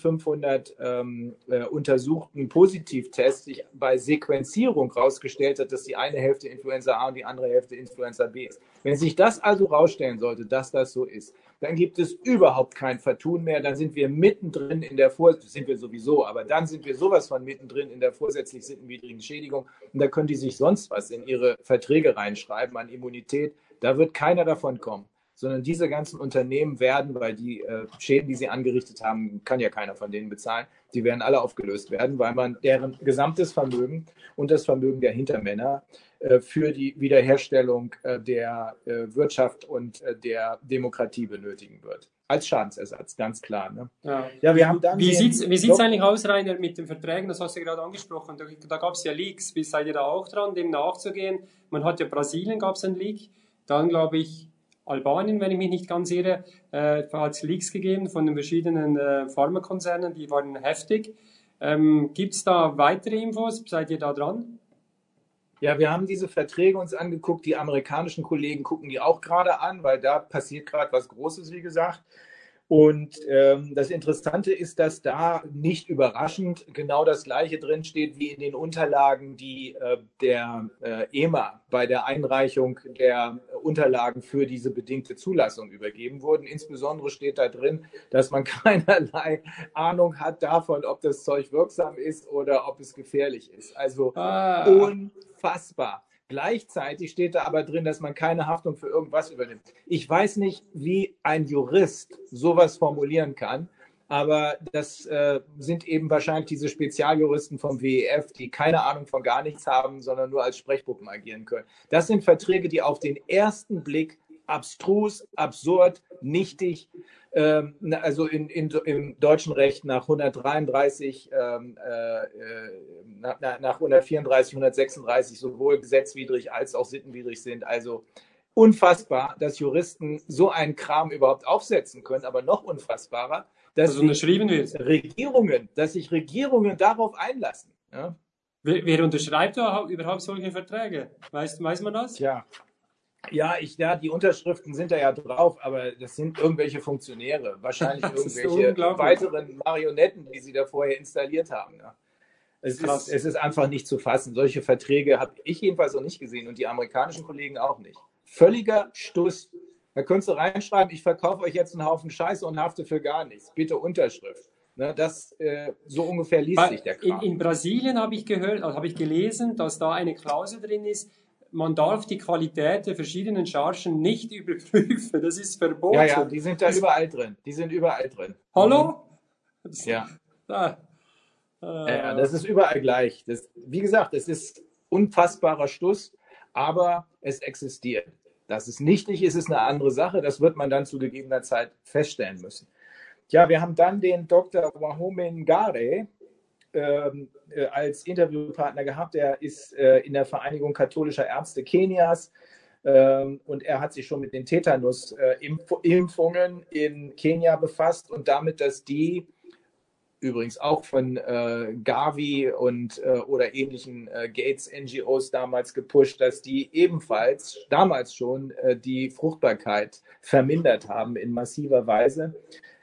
1500 untersuchten Positivtests sich bei Sequenzierung herausgestellt hat, dass die eine Hälfte Influenza A und die andere Hälfte Influenza B ist. Wenn sich das also herausstellen sollte, dass das so ist, dann gibt es überhaupt kein Vertun mehr. Dann sind wir mittendrin in der sind wir sowieso, aber dann sind wir sowas von mittendrin in der vorsätzlich sittenwidrigen Schädigung. Und da können die sich sonst was in ihre Verträge reinschreiben an Immunität. Da wird keiner davon kommen, sondern diese ganzen Unternehmen werden, weil die Schäden, die sie angerichtet haben, kann ja keiner von denen bezahlen, die werden alle aufgelöst werden, weil man deren gesamtes Vermögen und das Vermögen der Hintermänner für die Wiederherstellung der Wirtschaft und der Demokratie benötigen wird. Als Schadensersatz, ganz klar. Ne? Ja, wir haben dann wie sieht's eigentlich aus, Rainer, mit den Verträgen? Das hast du gerade angesprochen. Da gab es ja Leaks. Wie seid ihr da auch dran, dem nachzugehen? Man hat ja Brasilien, gab es einen Leak. Dann, glaube ich, Albanien, wenn ich mich nicht ganz irre, hat es Leaks gegeben von den verschiedenen Pharmakonzernen, die waren heftig. Gibt es da weitere Infos? Seid ihr da dran? Ja, wir haben diese Verträge uns angeguckt. Die amerikanischen Kollegen gucken die auch gerade an, weil da passiert gerade was Großes, wie gesagt. Und das Interessante ist, dass da nicht überraschend genau das Gleiche drinsteht wie in den Unterlagen, die der EMA bei der Einreichung der Unterlagen für diese bedingte Zulassung übergeben wurden. Insbesondere steht da drin, dass man keinerlei Ahnung hat davon, ob das Zeug wirksam ist oder ob es gefährlich ist. Also unfassbar. Gleichzeitig steht da aber drin, dass man keine Haftung für irgendwas übernimmt. Ich weiß nicht, wie ein Jurist sowas formulieren kann, aber das sind eben wahrscheinlich diese Spezialjuristen vom WEF, die keine Ahnung von gar nichts haben, sondern nur als Sprechpuppen agieren können. Das sind Verträge, die auf den ersten Blick abstrus, absurd, nichtig, also im deutschen Recht nach 133, nach 134, 136 sowohl gesetzwidrig als auch sittenwidrig sind. Also unfassbar, dass Juristen so einen Kram überhaupt aufsetzen können, aber noch unfassbarer, dass sich Regierungen darauf einlassen. Ja? Wer unterschreibt überhaupt solche Verträge? Weiß man das? Ja, die Unterschriften sind da ja drauf, aber das sind irgendwelche Funktionäre, wahrscheinlich irgendwelche weiteren Marionetten, die sie da vorher installiert haben. Ja. Es ist einfach nicht zu fassen. Solche Verträge habe ich jedenfalls noch nicht gesehen und die amerikanischen Kollegen auch nicht. Völliger Stuss. Da könntest du reinschreiben, ich verkaufe euch jetzt einen Haufen Scheiße und hafte für gar nichts. Bitte Unterschrift. Ne, so ungefähr liest sich der Kram. In Brasilien habe ich gelesen, dass da eine Klausel drin ist, man darf die Qualität der verschiedenen Chargen nicht überprüfen. Das ist verboten. Ja, die sind da überall drin. Hallo? Ja. Das ist überall gleich. Wie gesagt, es ist unfassbarer Stuss, aber es existiert. Dass es nichtig ist, ist eine andere Sache. Das wird man dann zu gegebener Zeit feststellen müssen. Ja, wir haben dann den Dr. Wahome Ngare als Interviewpartner gehabt. Er ist in der Vereinigung katholischer Ärzte Kenias und er hat sich schon mit den Tetanus-Impfungen in Kenia befasst und damit, dass die übrigens auch von Gavi und oder ähnlichen Gates-NGOs damals gepusht, dass die ebenfalls damals schon die Fruchtbarkeit vermindert haben in massiver Weise.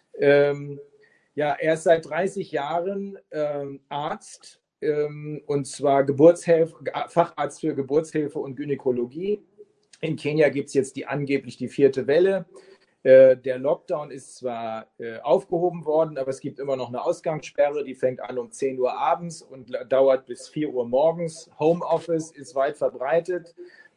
Er ist seit 30 Jahren Arzt, und zwar Facharzt für Geburtshilfe und Gynäkologie. In Kenia gibt es jetzt angeblich die 4. Welle. Der Lockdown ist zwar aufgehoben worden, aber es gibt immer noch eine Ausgangssperre, die fängt an um 10 Uhr abends und dauert bis 4 Uhr morgens. Homeoffice ist weit verbreitet.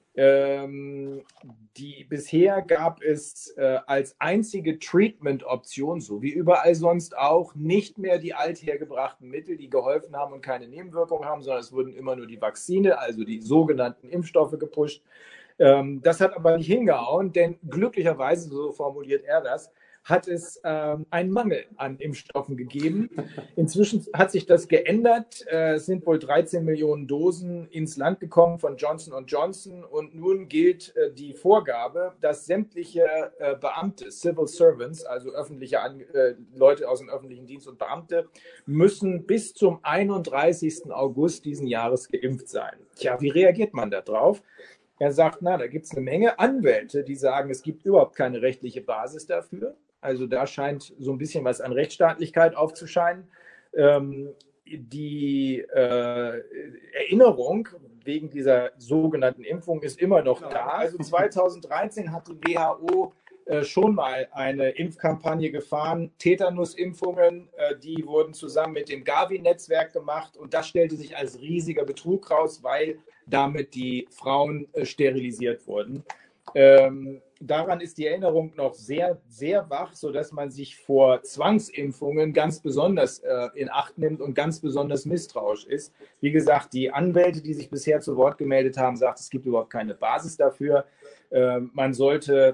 Bisher gab es als einzige Treatment-Option, so wie überall sonst auch, nicht mehr die althergebrachten Mittel, die geholfen haben und keine Nebenwirkungen haben, sondern es wurden immer nur die Vakzine, also die sogenannten Impfstoffe gepusht. Das hat aber nicht hingehauen, denn glücklicherweise, so formuliert er das, hat es einen Mangel an Impfstoffen gegeben. Inzwischen hat sich das geändert. Es sind wohl 13 Millionen Dosen ins Land gekommen von Johnson & Johnson und nun gilt die Vorgabe, dass sämtliche Beamte, Civil Servants, also Leute aus dem öffentlichen Dienst und Beamte, müssen bis zum 31. August diesen Jahres geimpft sein. Tja, wie reagiert man da drauf? Er sagt, da gibt es eine Menge Anwälte, die sagen, es gibt überhaupt keine rechtliche Basis dafür. Also da scheint so ein bisschen was an Rechtsstaatlichkeit aufzuscheinen. Die Erinnerung wegen dieser sogenannten Impfung ist immer noch da. Also 2013 hat die WHO schon mal eine Impfkampagne gefahren, Tetanus-Impfungen, die wurden zusammen mit dem Gavi-Netzwerk gemacht und das stellte sich als riesiger Betrug raus, weil damit die Frauen sterilisiert wurden. Daran ist die Erinnerung noch sehr, sehr wach, sodass man sich vor Zwangsimpfungen ganz besonders in Acht nimmt und ganz besonders misstrauisch ist. Wie gesagt, die Anwälte, die sich bisher zu Wort gemeldet haben, sagen, es gibt überhaupt keine Basis dafür. Man sollte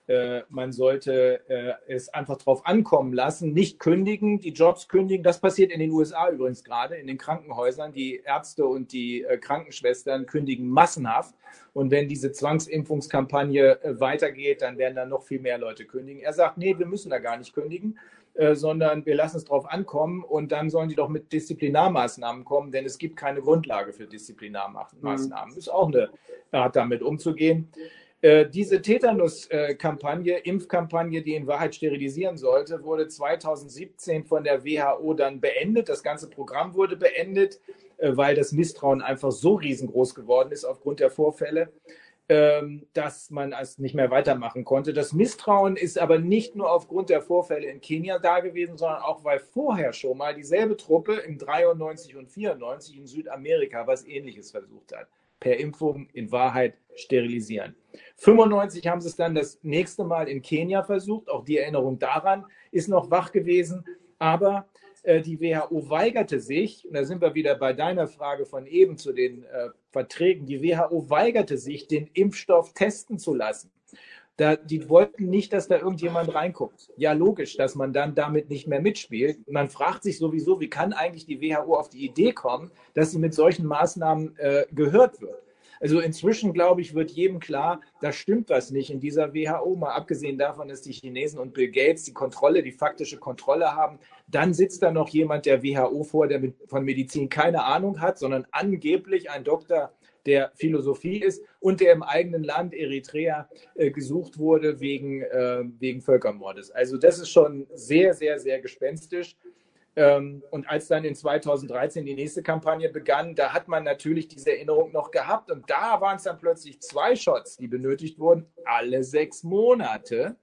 es einfach drauf ankommen lassen, nicht kündigen, die Jobs kündigen. Das passiert in den USA übrigens gerade, in den Krankenhäusern. Die Ärzte und die Krankenschwestern kündigen massenhaft. Und wenn diese Zwangsimpfungskampagne weitergeht, dann werden dann noch viel mehr Leute kündigen. Er sagt, nee, wir müssen da gar nicht kündigen, sondern wir lassen es drauf ankommen und dann sollen die doch mit Disziplinarmaßnahmen kommen, denn es gibt keine Grundlage für Disziplinarmaßnahmen. Ist auch eine Art, damit umzugehen. Diese Tetanus-Kampagne, Impfkampagne, die in Wahrheit sterilisieren sollte, wurde 2017 von der WHO dann beendet. Das ganze Programm wurde beendet, weil das Misstrauen einfach so riesengroß geworden ist aufgrund der Vorfälle, dass man es nicht mehr weitermachen konnte. Das Misstrauen ist aber nicht nur aufgrund der Vorfälle in Kenia da gewesen, sondern auch, weil vorher schon mal dieselbe Truppe im 93 und 94 in Südamerika was Ähnliches versucht hat. Per Impfung in Wahrheit sterilisieren. 95 haben sie es dann das nächste Mal in Kenia versucht. Auch die Erinnerung daran ist noch wach gewesen. Aber die WHO weigerte sich, und da sind wir wieder bei deiner Frage von eben zu den Verträgen, die WHO weigerte sich, den Impfstoff testen zu lassen. Die wollten nicht, dass da irgendjemand reinguckt. Ja, logisch, dass man dann damit nicht mehr mitspielt. Man fragt sich sowieso, wie kann eigentlich die WHO auf die Idee kommen, dass sie mit solchen Maßnahmen gehört wird. Also inzwischen, glaube ich, wird jedem klar, da stimmt was nicht in dieser WHO, mal abgesehen davon, dass die Chinesen und Bill Gates die faktische Kontrolle haben. Dann sitzt da noch jemand der WHO vor, der von Medizin keine Ahnung hat, sondern angeblich ein Doktor der Philosophie ist und der im eigenen Land Eritrea gesucht wurde wegen Völkermordes. Also das ist schon sehr, sehr, sehr gespenstisch. Und als dann in 2013 die nächste Kampagne begann, da hat man natürlich diese Erinnerung noch gehabt. Und da waren es dann plötzlich 2 Shots, die benötigt wurden, alle 6 Monate.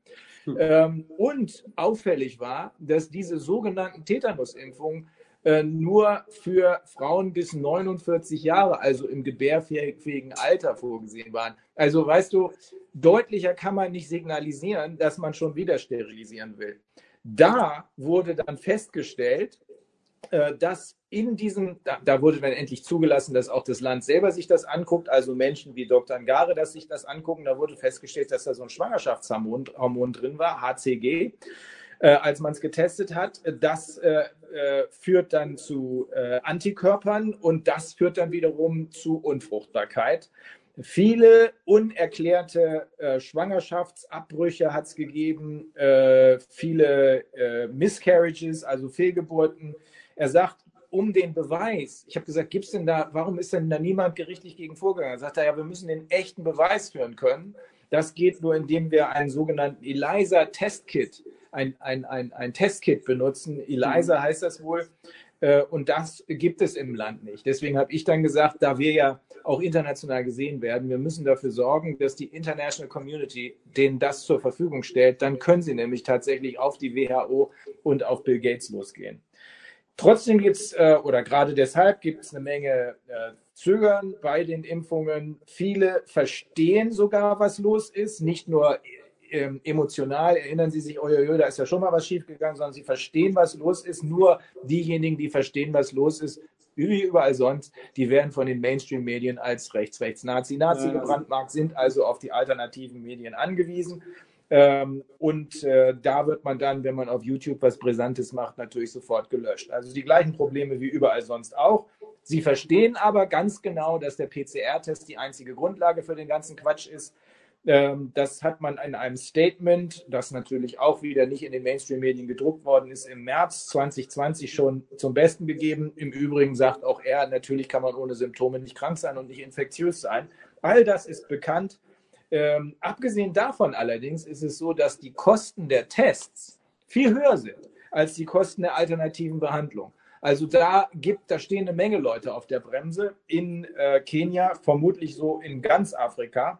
Und auffällig war, dass diese sogenannten Tetanusimpfungen nur für Frauen bis 49 Jahre, also im gebärfähigen Alter vorgesehen waren. Also weißt du, deutlicher kann man nicht signalisieren, dass man schon wieder sterilisieren will. Da wurde dann festgestellt, dass da wurde dann endlich zugelassen, dass auch das Land selber sich das anguckt, also Menschen wie Dr. Ngare, dass sich das angucken. Da wurde festgestellt, dass da so ein Schwangerschaftshormon drin war, HCG, als man es getestet hat. Das führt dann zu Antikörpern und das führt dann wiederum zu Unfruchtbarkeit. Viele unerklärte Schwangerschaftsabbrüche hat es gegeben, viele Miscarriages, also Fehlgeburten. Er sagt, um den Beweis, ich habe gesagt, warum ist denn da niemand gerichtlich gegen vorgegangen? Er sagt, ja, wir müssen den echten Beweis führen können. Das geht nur, indem wir einen sogenannten ELISA-Testkit, ein Testkit benutzen. ELISA heißt das wohl. Und das gibt es im Land nicht. Deswegen habe ich dann gesagt, da wir ja auch international gesehen werden, wir müssen dafür sorgen, dass die International Community denen das zur Verfügung stellt. Dann können sie nämlich tatsächlich auf die WHO und auf Bill Gates losgehen. Trotzdem gibt es, oder gerade deshalb gibt es eine Menge Zögern bei den Impfungen. Viele verstehen sogar, was los ist, nicht nur emotional, erinnern Sie sich, da ist ja schon mal was schiefgegangen, sondern sie verstehen, was los ist. Nur diejenigen, die verstehen, was los ist, wie überall sonst, die werden von den Mainstream-Medien als rechts, Nazi gebrandmarkt, sind also auf die alternativen Medien angewiesen. Und da wird man dann, wenn man auf YouTube was Brisantes macht, natürlich sofort gelöscht. Also die gleichen Probleme wie überall sonst auch. Sie verstehen aber ganz genau, dass der PCR-Test die einzige Grundlage für den ganzen Quatsch ist. Das hat man in einem Statement, das natürlich auch wieder nicht in den Mainstream-Medien gedruckt worden ist, im März 2020 schon zum Besten gegeben. Im Übrigen sagt auch er, natürlich kann man ohne Symptome nicht krank sein und nicht infektiös sein. All das ist bekannt. Abgesehen davon allerdings ist es so, dass die Kosten der Tests viel höher sind als die Kosten der alternativen Behandlung. Also da stehen eine Menge Leute auf der Bremse in Kenia, vermutlich so in ganz Afrika.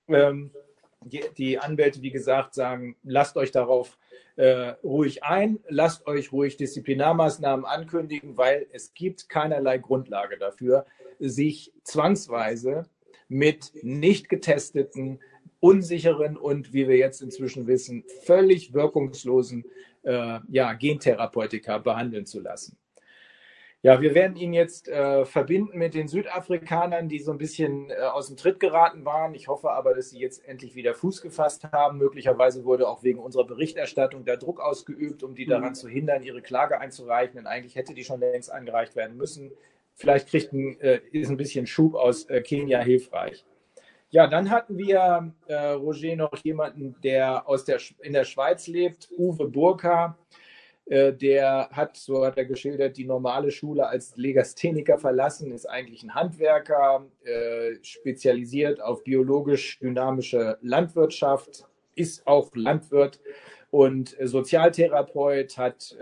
Die Anwälte, wie gesagt, sagen, lasst euch darauf ruhig ein, lasst euch ruhig Disziplinarmaßnahmen ankündigen, weil es gibt keinerlei Grundlage dafür, sich zwangsweise mit nicht getesteten, unsicheren und, wie wir jetzt inzwischen wissen, völlig wirkungslosen Gentherapeutika behandeln zu lassen. Ja, wir werden ihn jetzt verbinden mit den Südafrikanern, die so ein bisschen aus dem Tritt geraten waren. Ich hoffe aber, dass sie jetzt endlich wieder Fuß gefasst haben. Möglicherweise wurde auch wegen unserer Berichterstattung der Druck ausgeübt, um die daran zu hindern, ihre Klage einzureichen. Denn eigentlich hätte die schon längst eingereicht werden müssen. Vielleicht ist ein bisschen Schub aus Kenia hilfreich. Ja, dann hatten wir, Roger, noch jemanden, der in der Schweiz lebt, Uwe Burka. Der hat, so hat er geschildert, die normale Schule als Legastheniker verlassen, ist eigentlich ein Handwerker, spezialisiert auf biologisch-dynamische Landwirtschaft, ist auch Landwirt und Sozialtherapeut, hat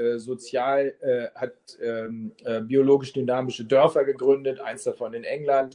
biologisch-dynamische Dörfer gegründet, eins davon in England,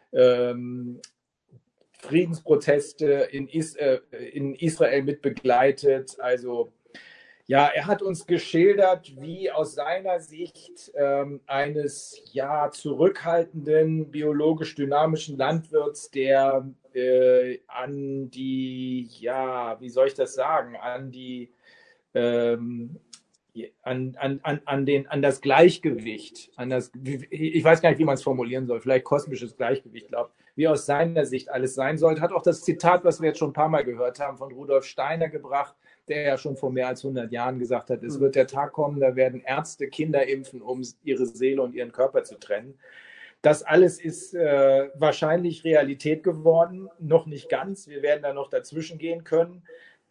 Friedensproteste in Israel mit begleitet, also ja, er hat uns geschildert, wie aus seiner Sicht eines zurückhaltenden, biologisch-dynamischen Landwirts, der an die an das Gleichgewicht, ich weiß gar nicht, wie man es formulieren soll, vielleicht kosmisches Gleichgewicht, wie aus seiner Sicht alles sein sollte, hat auch das Zitat, was wir jetzt schon ein paar Mal gehört haben, von Rudolf Steiner gebracht, der ja schon vor mehr als 100 Jahren gesagt hat, es wird der Tag kommen, da werden Ärzte Kinder impfen, um ihre Seele und ihren Körper zu trennen. Das alles ist wahrscheinlich Realität geworden, noch nicht ganz, wir werden da noch dazwischen gehen können.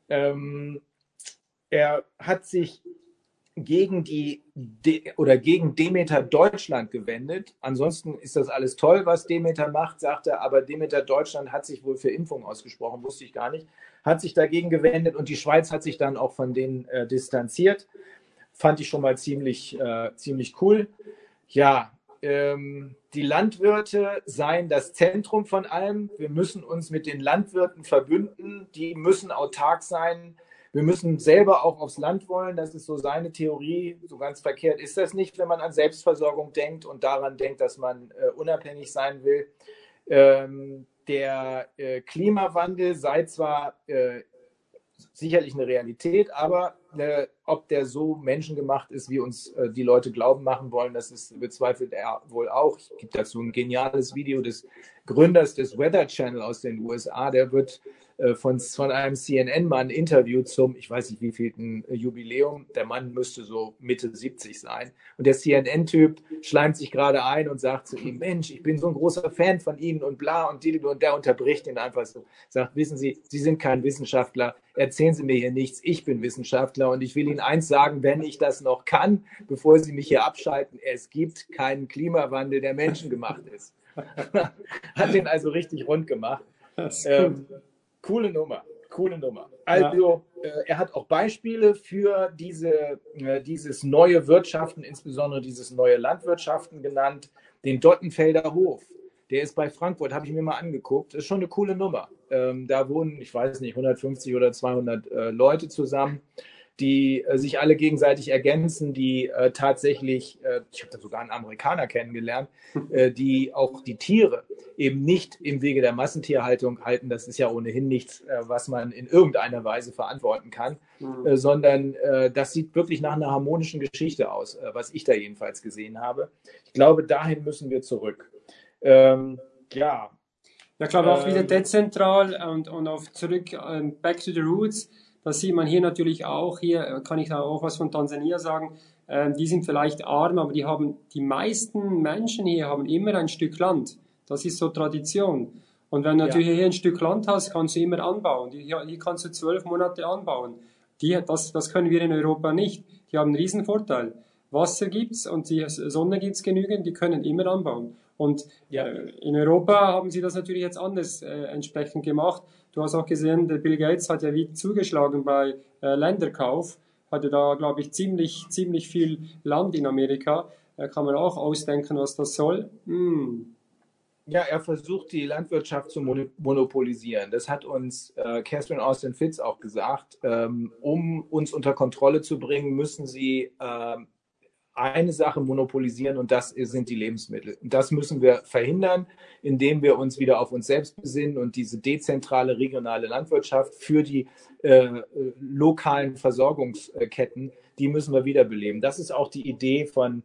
Er hat sich gegen gegen Demeter Deutschland gewendet. Ansonsten ist das alles toll, was Demeter macht, sagt er, aber Demeter Deutschland hat sich wohl für Impfung ausgesprochen, wusste ich gar nicht, hat sich dagegen gewendet und die Schweiz hat sich dann auch von denen distanziert. Fand ich schon mal ziemlich cool. Ja, die Landwirte seien das Zentrum von allem. Wir müssen uns mit den Landwirten verbünden, die müssen autark sein. Wir müssen selber auch aufs Land wollen, das ist so seine Theorie. So ganz verkehrt ist das nicht, wenn man an Selbstversorgung denkt und daran denkt, dass man unabhängig sein will. Der Klimawandel sei zwar sicherlich eine Realität, aber ob der so menschengemacht ist, wie uns die Leute glauben machen wollen, bezweifelt er wohl auch. Es gibt dazu ein geniales Video des Gründers des Weather Channel aus den USA, der wird von einem CNN-Mann interviewt zum, ich weiß nicht wievielten Jubiläum. Der Mann müsste so Mitte 70 sein. Und der CNN-Typ schleimt sich gerade ein und sagt zu ihm, Mensch, ich bin so ein großer Fan von Ihnen und bla und die, und der unterbricht ihn einfach so. Sagt, wissen Sie, Sie sind kein Wissenschaftler, erzählen Sie mir hier nichts, ich bin Wissenschaftler und ich will Ihnen eins sagen, wenn ich das noch kann, bevor Sie mich hier abschalten, es gibt keinen Klimawandel, der menschengemacht ist. Hat den also richtig rund gemacht. Coole Nummer. Also er hat auch Beispiele für dieses neue Wirtschaften, insbesondere dieses neue Landwirtschaften genannt, den Dottenfelder Hof. Der ist bei Frankfurt, habe ich mir mal angeguckt. Das ist schon eine coole Nummer. Da wohnen, ich weiß nicht, 150 oder 200 Leute zusammen, die sich alle gegenseitig ergänzen, die tatsächlich, ich habe da sogar einen Amerikaner kennengelernt, die auch die Tiere eben nicht im Wege der Massentierhaltung halten. Das ist ja ohnehin nichts, was man in irgendeiner Weise verantworten kann, sondern das sieht wirklich nach einer harmonischen Geschichte aus, was ich da jedenfalls gesehen habe. Ich glaube, dahin müssen wir zurück. Ja, ich glaube auch wieder dezentral und auf zurück, back to the roots. Das sieht man hier natürlich auch. Hier kann ich da auch was von Tansania sagen. Die sind vielleicht arm, aber die meisten Menschen hier haben immer ein Stück Land. Das ist so Tradition. Und wenn du natürlich hier ein Stück Land hast, kannst du immer anbauen. Hier kannst du 12 Monate anbauen. Das können wir in Europa nicht. Die haben einen Riesenvorteil. Wasser gibt's und die Sonne gibt's genügend, die können immer anbauen. Und in Europa haben sie das natürlich jetzt anders entsprechend gemacht. Du hast auch gesehen, der Bill Gates hat ja wie zugeschlagen bei Länderkauf, hatte da, glaube ich, ziemlich viel Land in Amerika. Kann man auch ausdenken, was das soll. Ja, er versucht, die Landwirtschaft zu monopolisieren. Das hat uns Catherine Austin Fitts auch gesagt. Um uns unter Kontrolle zu bringen, müssen sie eine Sache monopolisieren und das sind die Lebensmittel. Und das müssen wir verhindern, indem wir uns wieder auf uns selbst besinnen und diese dezentrale regionale Landwirtschaft für die lokalen Versorgungsketten, die müssen wir wiederbeleben. Das ist auch die Idee von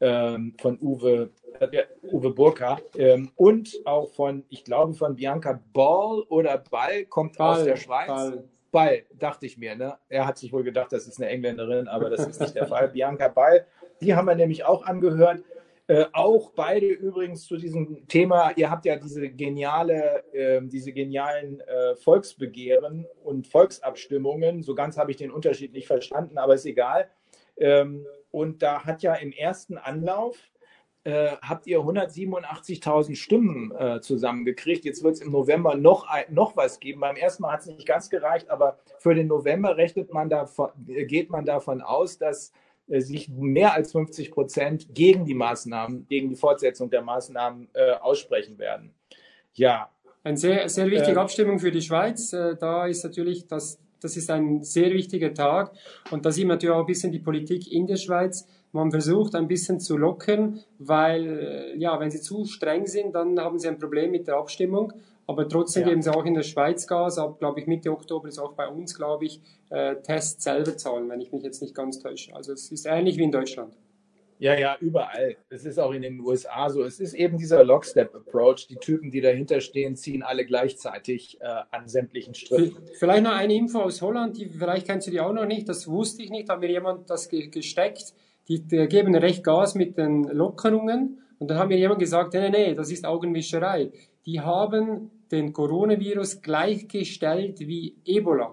Uwe Burka und auch ich glaube von Bianca Ball kommt aus der Schweiz. Ball, dachte ich mir. Ne? Er hat sich wohl gedacht, das ist eine Engländerin, aber das ist nicht der Fall. Bianca Ball, die haben wir nämlich auch angehört. Auch beide übrigens zu diesem Thema. Ihr habt ja diese genialen Volksbegehren und Volksabstimmungen. So ganz habe ich den Unterschied nicht verstanden, aber ist egal. Und da hat ja im ersten Anlauf habt ihr 187.000 Stimmen zusammengekriegt. Jetzt wird es im November noch was geben. Beim ersten Mal hat es nicht ganz gereicht, aber für den November geht man davon aus, dass sich mehr als 50% gegen die Fortsetzung der Maßnahmen aussprechen werden. Ja. Eine sehr, sehr wichtige Abstimmung für die Schweiz. Da ist natürlich, das ist ein sehr wichtiger Tag. Und da sieht man natürlich auch ein bisschen die Politik in der Schweiz. Man versucht ein bisschen zu lockern, weil, wenn sie zu streng sind, dann haben sie ein Problem mit der Abstimmung. aber trotzdem geben sie auch in der Schweiz Gas. Ab, glaube ich, Mitte Oktober ist auch bei uns, glaube ich, Tests selber zahlen, wenn ich mich jetzt nicht ganz täusche. Also es ist ähnlich wie in Deutschland. Ja, ja, überall. Es ist auch in den USA so. Es ist eben dieser Lockstep-Approach. Die Typen, die dahinter stehen, ziehen alle gleichzeitig an sämtlichen Strippen. Vielleicht noch eine Info aus Holland, vielleicht kennst du die auch noch nicht, das wusste ich nicht, hat mir jemand das gesteckt. Die geben recht Gas mit den Lockerungen und dann hat mir jemand gesagt, nee, das ist Augenwischerei. Die haben den Coronavirus gleichgestellt wie Ebola.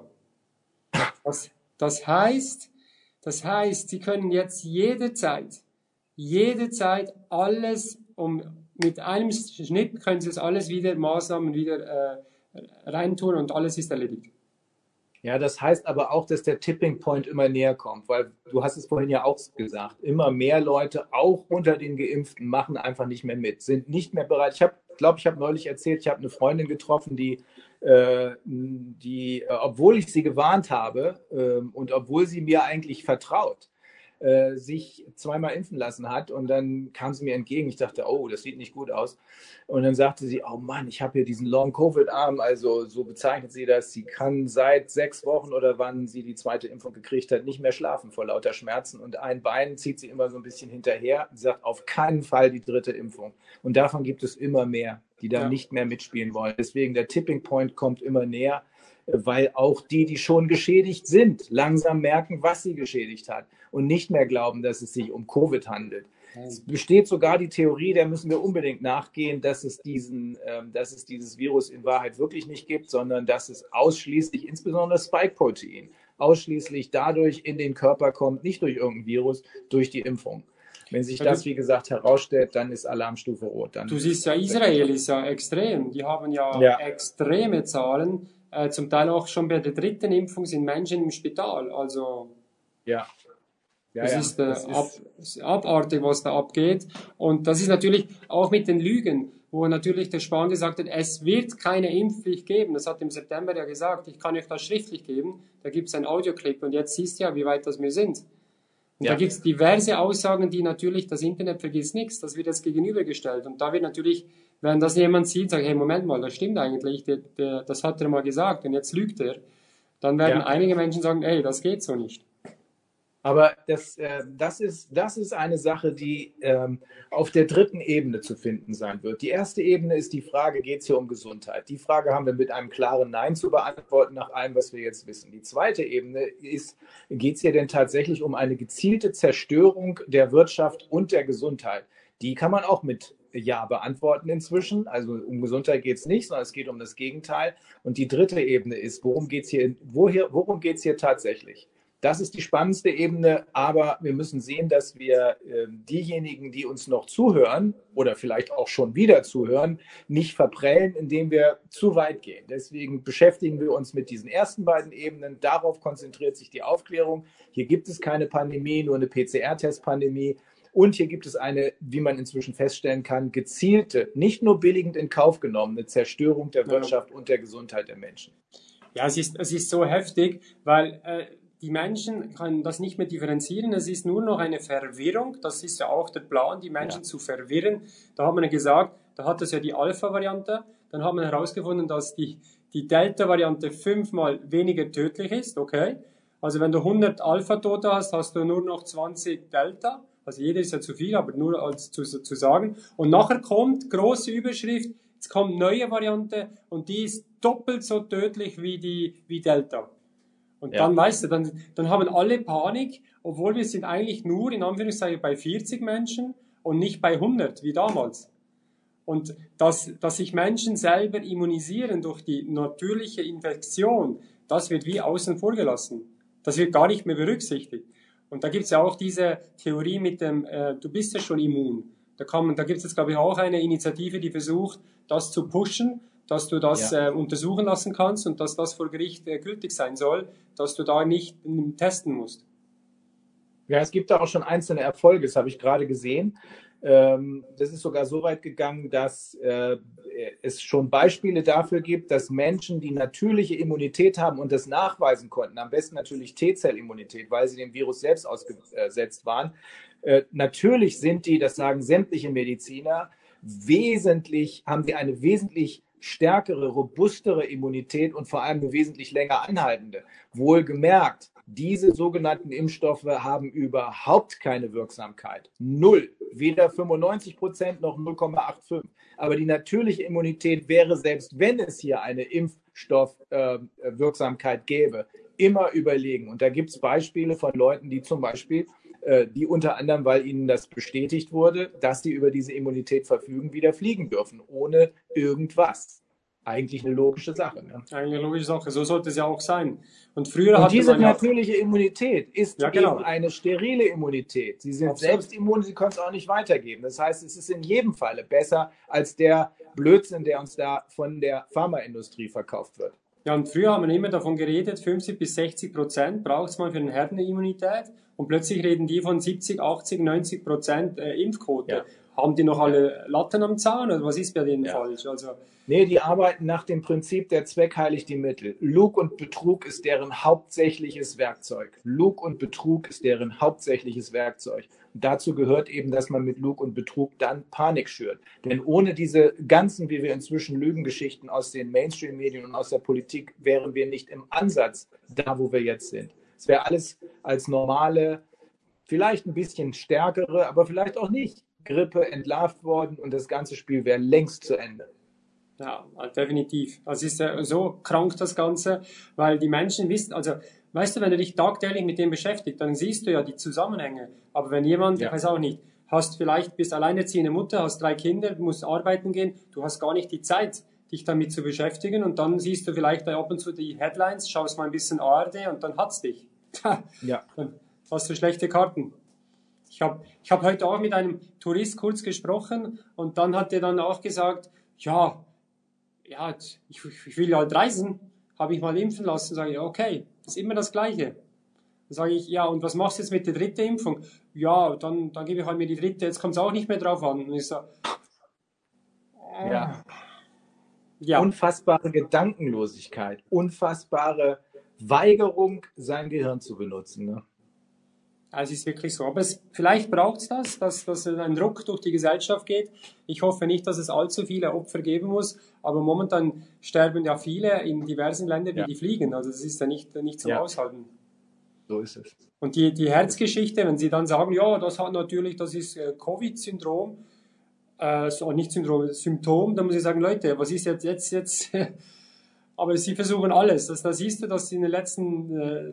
Das heißt, sie können jetzt jederzeit alles, mit einem Schnitt können sie es alles wieder, Maßnahmen wieder reintun und alles ist erledigt. Ja, das heißt aber auch, dass der Tipping Point immer näher kommt, weil du hast es vorhin ja auch gesagt, immer mehr Leute, auch unter den Geimpften, machen einfach nicht mehr mit, sind nicht mehr bereit. Ich habe neulich erzählt, ich habe eine Freundin getroffen, die obwohl ich sie gewarnt habe und obwohl sie mir eigentlich vertraut, sich zweimal impfen lassen hat und dann kam sie mir entgegen. Ich dachte, oh, das sieht nicht gut aus. Und dann sagte sie, oh Mann, ich habe hier diesen Long-Covid-Arm, also so bezeichnet sie das. Sie kann seit 6 Wochen oder wann sie die zweite Impfung gekriegt hat, nicht mehr schlafen vor lauter Schmerzen und ein Bein zieht sie immer so ein bisschen hinterher und sagt, auf keinen Fall die 3. Impfung. Und davon gibt es immer mehr, die da nicht mehr mitspielen wollen. Deswegen der Tipping Point kommt immer näher, weil auch die schon geschädigt sind, langsam merken, was sie geschädigt hat und nicht mehr glauben, dass es sich um Covid handelt. Es besteht sogar die Theorie, der müssen wir unbedingt nachgehen, dass es dieses Virus in Wahrheit wirklich nicht gibt, sondern dass es ausschließlich, insbesondere das Spike-Protein, ausschließlich dadurch in den Körper kommt, nicht durch irgendein Virus, durch die Impfung. Wenn sich das, wie gesagt, herausstellt, dann ist Alarmstufe rot. Dann du siehst ja, Israel ist ja extrem. Die haben ja extreme Zahlen. Zum Teil auch schon bei der 3. Impfung sind Menschen im Spital. Also das ist abartig, was da abgeht. Und das ist natürlich auch mit den Lügen, wo natürlich der Spahn gesagt hat, es wird keine Impfpflicht geben. Das hat im September ja gesagt, ich kann euch das schriftlich geben. Da gibt es einen Audioclip und jetzt siehst du ja, wie weit das wir sind. Und da gibt es diverse Aussagen, die natürlich, das Internet vergisst nichts, das wird jetzt gegenübergestellt. Und da wird natürlich, wenn das jemand sieht, sagt, hey, Moment mal, das stimmt eigentlich, das hat er mal gesagt und jetzt lügt er, dann werden einige Menschen sagen, hey, das geht so nicht. Aber das ist eine Sache, die auf der 3. Ebene zu finden sein wird. Die erste Ebene ist die Frage, geht es hier um Gesundheit? Die Frage haben wir mit einem klaren Nein zu beantworten, nach allem, was wir jetzt wissen. Die zweite Ebene ist, geht es hier denn tatsächlich um eine gezielte Zerstörung der Wirtschaft und der Gesundheit? Die kann man auch mit Ja beantworten inzwischen. Also um Gesundheit geht es nicht, sondern es geht um das Gegenteil. Und die dritte Ebene ist, worum geht es hier tatsächlich? Das ist die spannendste Ebene, aber wir müssen sehen, dass wir diejenigen, die uns noch zuhören oder vielleicht auch schon wieder zuhören, nicht verprellen, indem wir zu weit gehen. Deswegen beschäftigen wir uns mit diesen ersten beiden Ebenen. Darauf konzentriert sich die Aufklärung. Hier gibt es keine Pandemie, nur eine PCR-Test-Pandemie. Und hier gibt es eine, wie man inzwischen feststellen kann, gezielte, nicht nur billigend in Kauf genommene Zerstörung der Wirtschaft und der Gesundheit der Menschen. Ja, es ist so heftig, weil die Menschen können das nicht mehr differenzieren. Es ist nur noch eine Verwirrung. Das ist ja auch der Plan, die Menschen zu verwirren. Da hat man gesagt, da hat es ja die Alpha-Variante. Dann hat man herausgefunden, dass die Delta-Variante 5-mal weniger tödlich ist. Okay. Also wenn du 100 Alpha-Tote hast, hast du nur noch 20 Delta. Also jeder ist ja zu viel, aber nur als zu sagen. Und nachher kommt große Überschrift, jetzt kommt neue Variante und die ist doppelt so tödlich wie Delta. Und dann, weißt du, dann haben alle Panik, obwohl wir sind eigentlich nur, in Anführungszeichen, bei 40 Menschen und nicht bei 100, wie damals. Und dass sich Menschen selber immunisieren durch die natürliche Infektion, das wird wie außen vor gelassen. Das wird gar nicht mehr berücksichtigt. Und da gibt's ja auch diese Theorie mit dem, du bist ja schon immun. Da gibt's jetzt, glaube ich, auch eine Initiative, die versucht, das zu pushen, dass du das untersuchen lassen kannst und dass das vor Gericht gültig sein soll, dass du da nicht testen musst. Ja, es gibt da auch schon einzelne Erfolge, das habe ich gerade gesehen. Das ist sogar so weit gegangen, dass es schon Beispiele dafür gibt, dass Menschen, die natürliche Immunität haben und das nachweisen konnten, am besten natürlich T-Zellimmunität, weil sie dem Virus selbst ausgesetzt waren, natürlich sind die, das sagen sämtliche Mediziner, haben sie eine wesentlich stärkere, robustere Immunität und vor allem eine wesentlich länger anhaltende. Wohlgemerkt, diese sogenannten Impfstoffe haben überhaupt keine Wirksamkeit. Null. Weder 95% noch 0,85. Aber die natürliche Immunität wäre, selbst wenn es hier eine Impfstoffwirksamkeit gäbe, immer überlegen. Und da gibt es Beispiele von Leuten, die zum Beispiel, die unter anderem, weil ihnen das bestätigt wurde, dass die über diese Immunität verfügen, wieder fliegen dürfen, ohne irgendwas. Eigentlich eine logische Sache. Ne? Eigentlich eine logische Sache. So sollte es ja auch sein. Und früher und hatte diese man ja natürliche Immunität ist genau. eben eine sterile Immunität. Sie sind Absolut. selbst immun, sie können es auch nicht weitergeben. Das heißt, es ist in jedem Falle besser als der Blödsinn, der uns da von der Pharmaindustrie verkauft wird. Ja, und früher haben wir immer davon geredet, 50-60% braucht es mal für eine Herdenimmunität. Und plötzlich reden die von 70, 80, 90% Impfquote. Ja. Haben die noch alle Latten am Zahn oder was ist bei denen falsch? Also, nee, die arbeiten nach dem Prinzip, der Zweck heiligt die Mittel. Lug und Betrug ist deren hauptsächliches Werkzeug. Lug und Betrug ist deren hauptsächliches Werkzeug. Und dazu gehört eben, dass man mit Lug und Betrug dann Panik schürt. Denn ohne diese ganzen, wie wir inzwischen Lügengeschichten aus den Mainstream-Medien und aus der Politik, wären wir nicht im Ansatz da, wo wir jetzt sind. Es wäre alles als normale, vielleicht ein bisschen stärkere, aber vielleicht auch nicht, Grippe entlarvt worden und das ganze Spiel wäre längst zu Ende. Ja, definitiv. Also es ist ja so krank das Ganze, weil die Menschen wissen, also weißt du, wenn du dich tagtäglich mit dem beschäftigst, dann siehst du ja die Zusammenhänge. Aber wenn jemand, ich weiß auch nicht, bist alleinerziehende Mutter, hast 3 Kinder, musst arbeiten gehen, du hast gar nicht die Zeit, dich damit zu beschäftigen und dann siehst du vielleicht ab und zu die Headlines, schaust mal ein bisschen ARD und dann hat's dich. Ja. Dann hast du schlechte Karten. Ich hab heute auch mit einem Tourist kurz gesprochen und dann hat er dann auch gesagt, ja, ich will halt reisen, habe ich mal impfen lassen. Sage ich, okay, das ist immer das Gleiche. Dann sage ich, ja, und was machst du jetzt mit der 3. Impfung? Ja, dann gebe ich halt mir die 3., jetzt kommt es auch nicht mehr drauf an. Und ich so, ja. Unfassbare Gedankenlosigkeit, unfassbare Weigerung, sein Gehirn zu benutzen. Ne? Es ist wirklich so. Aber vielleicht braucht es dass ein Druck durch die Gesellschaft geht. Ich hoffe nicht, dass es allzu viele Opfer geben muss. Aber momentan sterben ja viele in diversen Ländern, wie die fliegen. Also das ist ja nicht zum Aushalten. So ist es. Und die Herzgeschichte, wenn Sie dann sagen, ja, das ist Covid-Syndrom, nicht Syndrom, Symptom, dann muss ich sagen, Leute, was ist jetzt? Aber Sie versuchen alles. Da siehst du, dass Sie in den letzten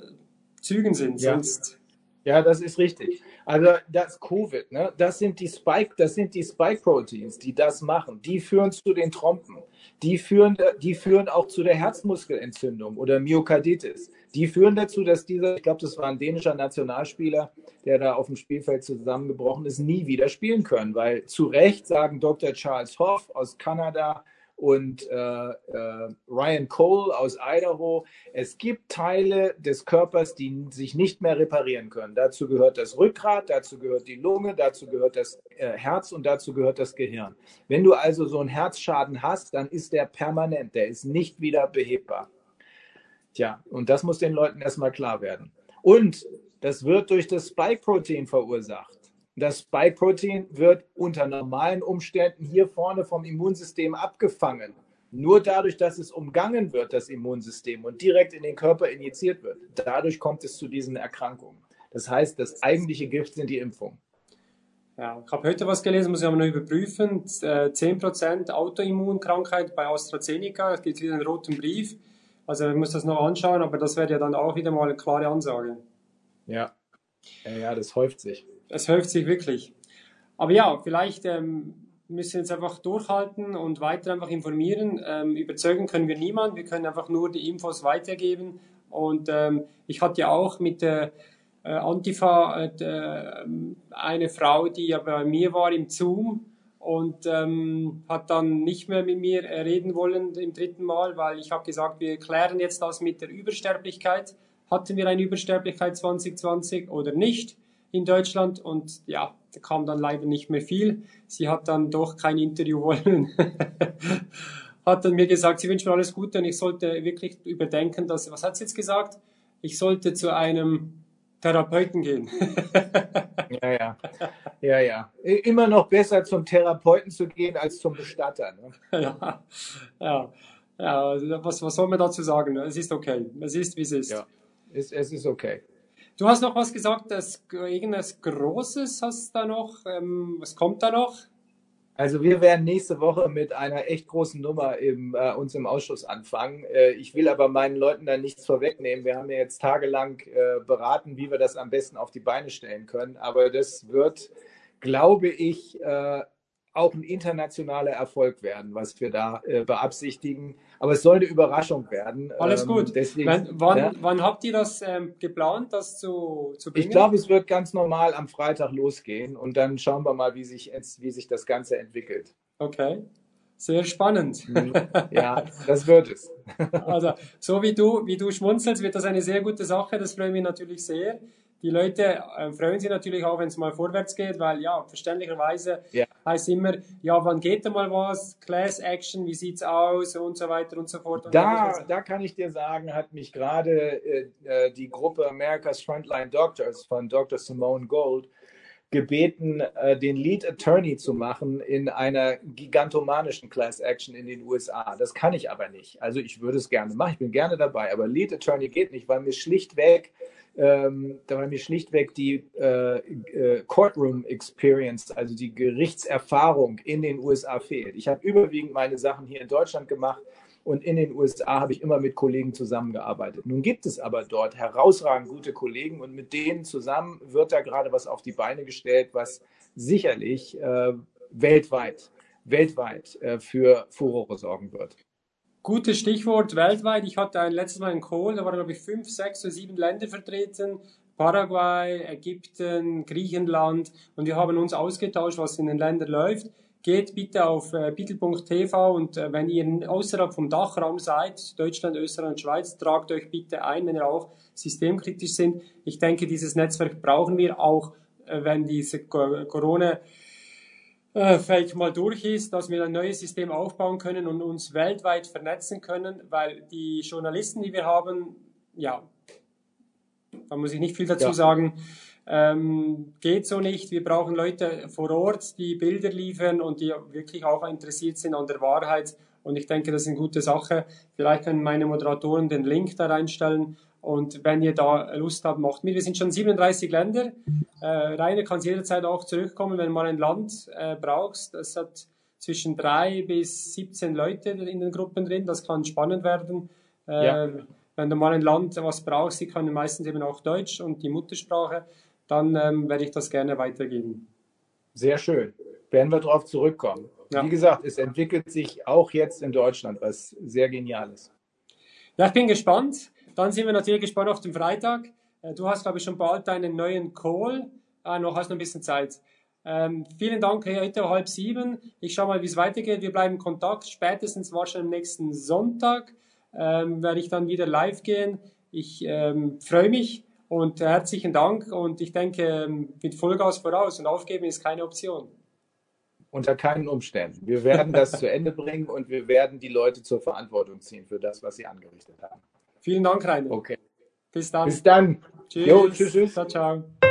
Zügen sind. Ja. Ja, das ist richtig. Also das Covid, ne, das sind die Spike-Proteins, die das machen. Die führen zu den Trompen. Die führen auch zu der Herzmuskelentzündung oder Myokarditis. Die führen dazu, dass ich glaube, das war ein dänischer Nationalspieler, der da auf dem Spielfeld zusammengebrochen ist, nie wieder spielen können. Weil zu Recht sagen Dr. Charles Hoff aus Kanada und Ryan Cole aus Idaho, es gibt Teile des Körpers, die sich nicht mehr reparieren können. Dazu gehört das Rückgrat, dazu gehört die Lunge, dazu gehört das Herz und dazu gehört das Gehirn. Wenn du also so einen Herzschaden hast, dann ist der permanent, der ist nicht wieder behebbar. Tja, und das muss den Leuten erstmal klar werden. Und das wird durch das Spike-Protein verursacht. Das Spike-Protein wird unter normalen Umständen hier vorne vom Immunsystem abgefangen. Nur dadurch, dass es umgangen wird, das Immunsystem, und direkt in den Körper injiziert wird, dadurch kommt es zu diesen Erkrankungen. Das heißt, das eigentliche Gift sind die Impfungen. Ja, ich habe heute was gelesen, muss ich aber noch überprüfen. 10% Autoimmunkrankheit bei AstraZeneca, es gibt wieder einen roten Brief. Also ich muss das noch anschauen, aber das wäre ja dann auch wieder mal eine klare Ansage. Ja, das häuft sich. Es häuft sich wirklich. Aber ja, vielleicht müssen wir jetzt einfach durchhalten und weiter einfach informieren. Überzeugen können wir niemanden, wir können einfach nur die Infos weitergeben. Und ich hatte ja auch mit der Antifa eine Frau, die ja bei mir war im Zoom und hat dann nicht mehr mit mir reden wollen im 3. Mal, weil ich habe gesagt, wir klären jetzt das mit der Übersterblichkeit. Hatten wir eine Übersterblichkeit 2020 oder nicht in Deutschland? Und ja, da kam dann leider nicht mehr viel. Sie hat dann doch kein Interview wollen. Hat dann mir gesagt, sie wünscht mir alles Gute und ich sollte wirklich überdenken, was hat sie jetzt gesagt? Ich sollte zu einem Therapeuten gehen. Ja, ja. Ja, ja. Immer noch besser zum Therapeuten zu gehen als zum Bestatter. Ne? Ja, ja, ja. Also was soll man dazu sagen? Es ist okay. Es ist, wie es ist. Ja, es ist okay. Du hast noch was gesagt, irgendwas Großes hast du da noch. Was kommt da noch? Also wir werden nächste Woche mit einer echt großen Nummer uns im Ausschuss anfangen. Ich will aber meinen Leuten da nichts vorwegnehmen. Wir haben ja jetzt tagelang beraten, wie wir das am besten auf die Beine stellen können. Aber das wird, glaube ich, auch ein internationaler Erfolg werden, was wir da beabsichtigen. Aber es soll eine Überraschung werden. Alles gut. Deswegen, wann habt ihr das geplant, das zu bringen? Ich glaube, es wird ganz normal am Freitag losgehen und dann schauen wir mal, wie sich das Ganze entwickelt. Okay, sehr spannend. Ja, das wird es. Also, so wie du schmunzelst, wird das eine sehr gute Sache. Das freut mich natürlich sehr. Die Leute freuen sich natürlich auch, wenn es mal vorwärts geht, weil ja, verständlicherweise heißt immer, ja, wann geht da mal was? Class Action, wie sieht's aus und so weiter und so fort. Und da kann ich dir sagen, hat mich gerade die Gruppe America's Frontline Doctors von Dr. Simone Gold gebeten, den Lead Attorney zu machen in einer gigantomanischen Class Action in den USA. Das kann ich aber nicht. Also ich würde es gerne machen, ich bin gerne dabei, aber Lead Attorney geht nicht, weil mir schlichtweg die Courtroom Experience, also die Gerichtserfahrung in den USA fehlt. Ich habe überwiegend meine Sachen hier in Deutschland gemacht und in den USA habe ich immer mit Kollegen zusammengearbeitet. Nun gibt es aber dort herausragend gute Kollegen und mit denen zusammen wird da gerade was auf die Beine gestellt, was sicherlich weltweit für Furore sorgen wird. Gutes Stichwort weltweit. Ich hatte letztes Mal einen Call, da waren, glaube ich, 5, 6 oder 7 Länder vertreten. Paraguay, Ägypten, Griechenland. Und wir haben uns ausgetauscht, was in den Ländern läuft. Geht bitte auf bitel.tv und wenn ihr außerhalb vom Dachraum seid, Deutschland, Österreich und Schweiz, tragt euch bitte ein, wenn ihr auch systemkritisch sind. Ich denke, dieses Netzwerk brauchen wir auch, wenn diese Corona vielleicht mal durch ist, dass wir ein neues System aufbauen können und uns weltweit vernetzen können, weil die Journalisten, die wir haben, ja, da muss ich nicht viel dazu sagen, geht so nicht. Wir brauchen Leute vor Ort, die Bilder liefern und die wirklich auch interessiert sind an der Wahrheit. Und ich denke, das ist eine gute Sache. Vielleicht können meine Moderatoren den Link da reinstellen. Und wenn ihr da Lust habt, macht mit. Wir sind schon 37 Länder. Rainer kann jederzeit auch zurückkommen, wenn du mal ein Land brauchst. Es hat zwischen 3 bis 17 Leute in den Gruppen drin. Das kann spannend werden. Wenn du mal ein Land was brauchst, sie können meistens eben auch Deutsch und die Muttersprache, dann werde ich das gerne weitergeben. Sehr schön. Werden wir darauf zurückkommen. Ja. Wie gesagt, es entwickelt sich auch jetzt in Deutschland was sehr Geniales. Ja, ich bin gespannt. Dann sind wir natürlich gespannt auf den Freitag. Du hast, glaube ich, schon bald deinen neuen Call. Hast noch ein bisschen Zeit. Vielen Dank, heute 6:30. Ich schaue mal, wie es weitergeht. Wir bleiben in Kontakt. Spätestens wahrscheinlich am nächsten Sonntag werde ich dann wieder live gehen. Ich freue mich und herzlichen Dank. Und ich denke, mit Vollgas voraus und aufgeben ist keine Option. Unter keinen Umständen. Wir werden das zu Ende bringen und wir werden die Leute zur Verantwortung ziehen für das, was sie angerichtet haben. Vielen Dank, Rainer. Okay. Bis dann. Bis dann. Tschüss. Jo, tschüss. Ciao, ciao.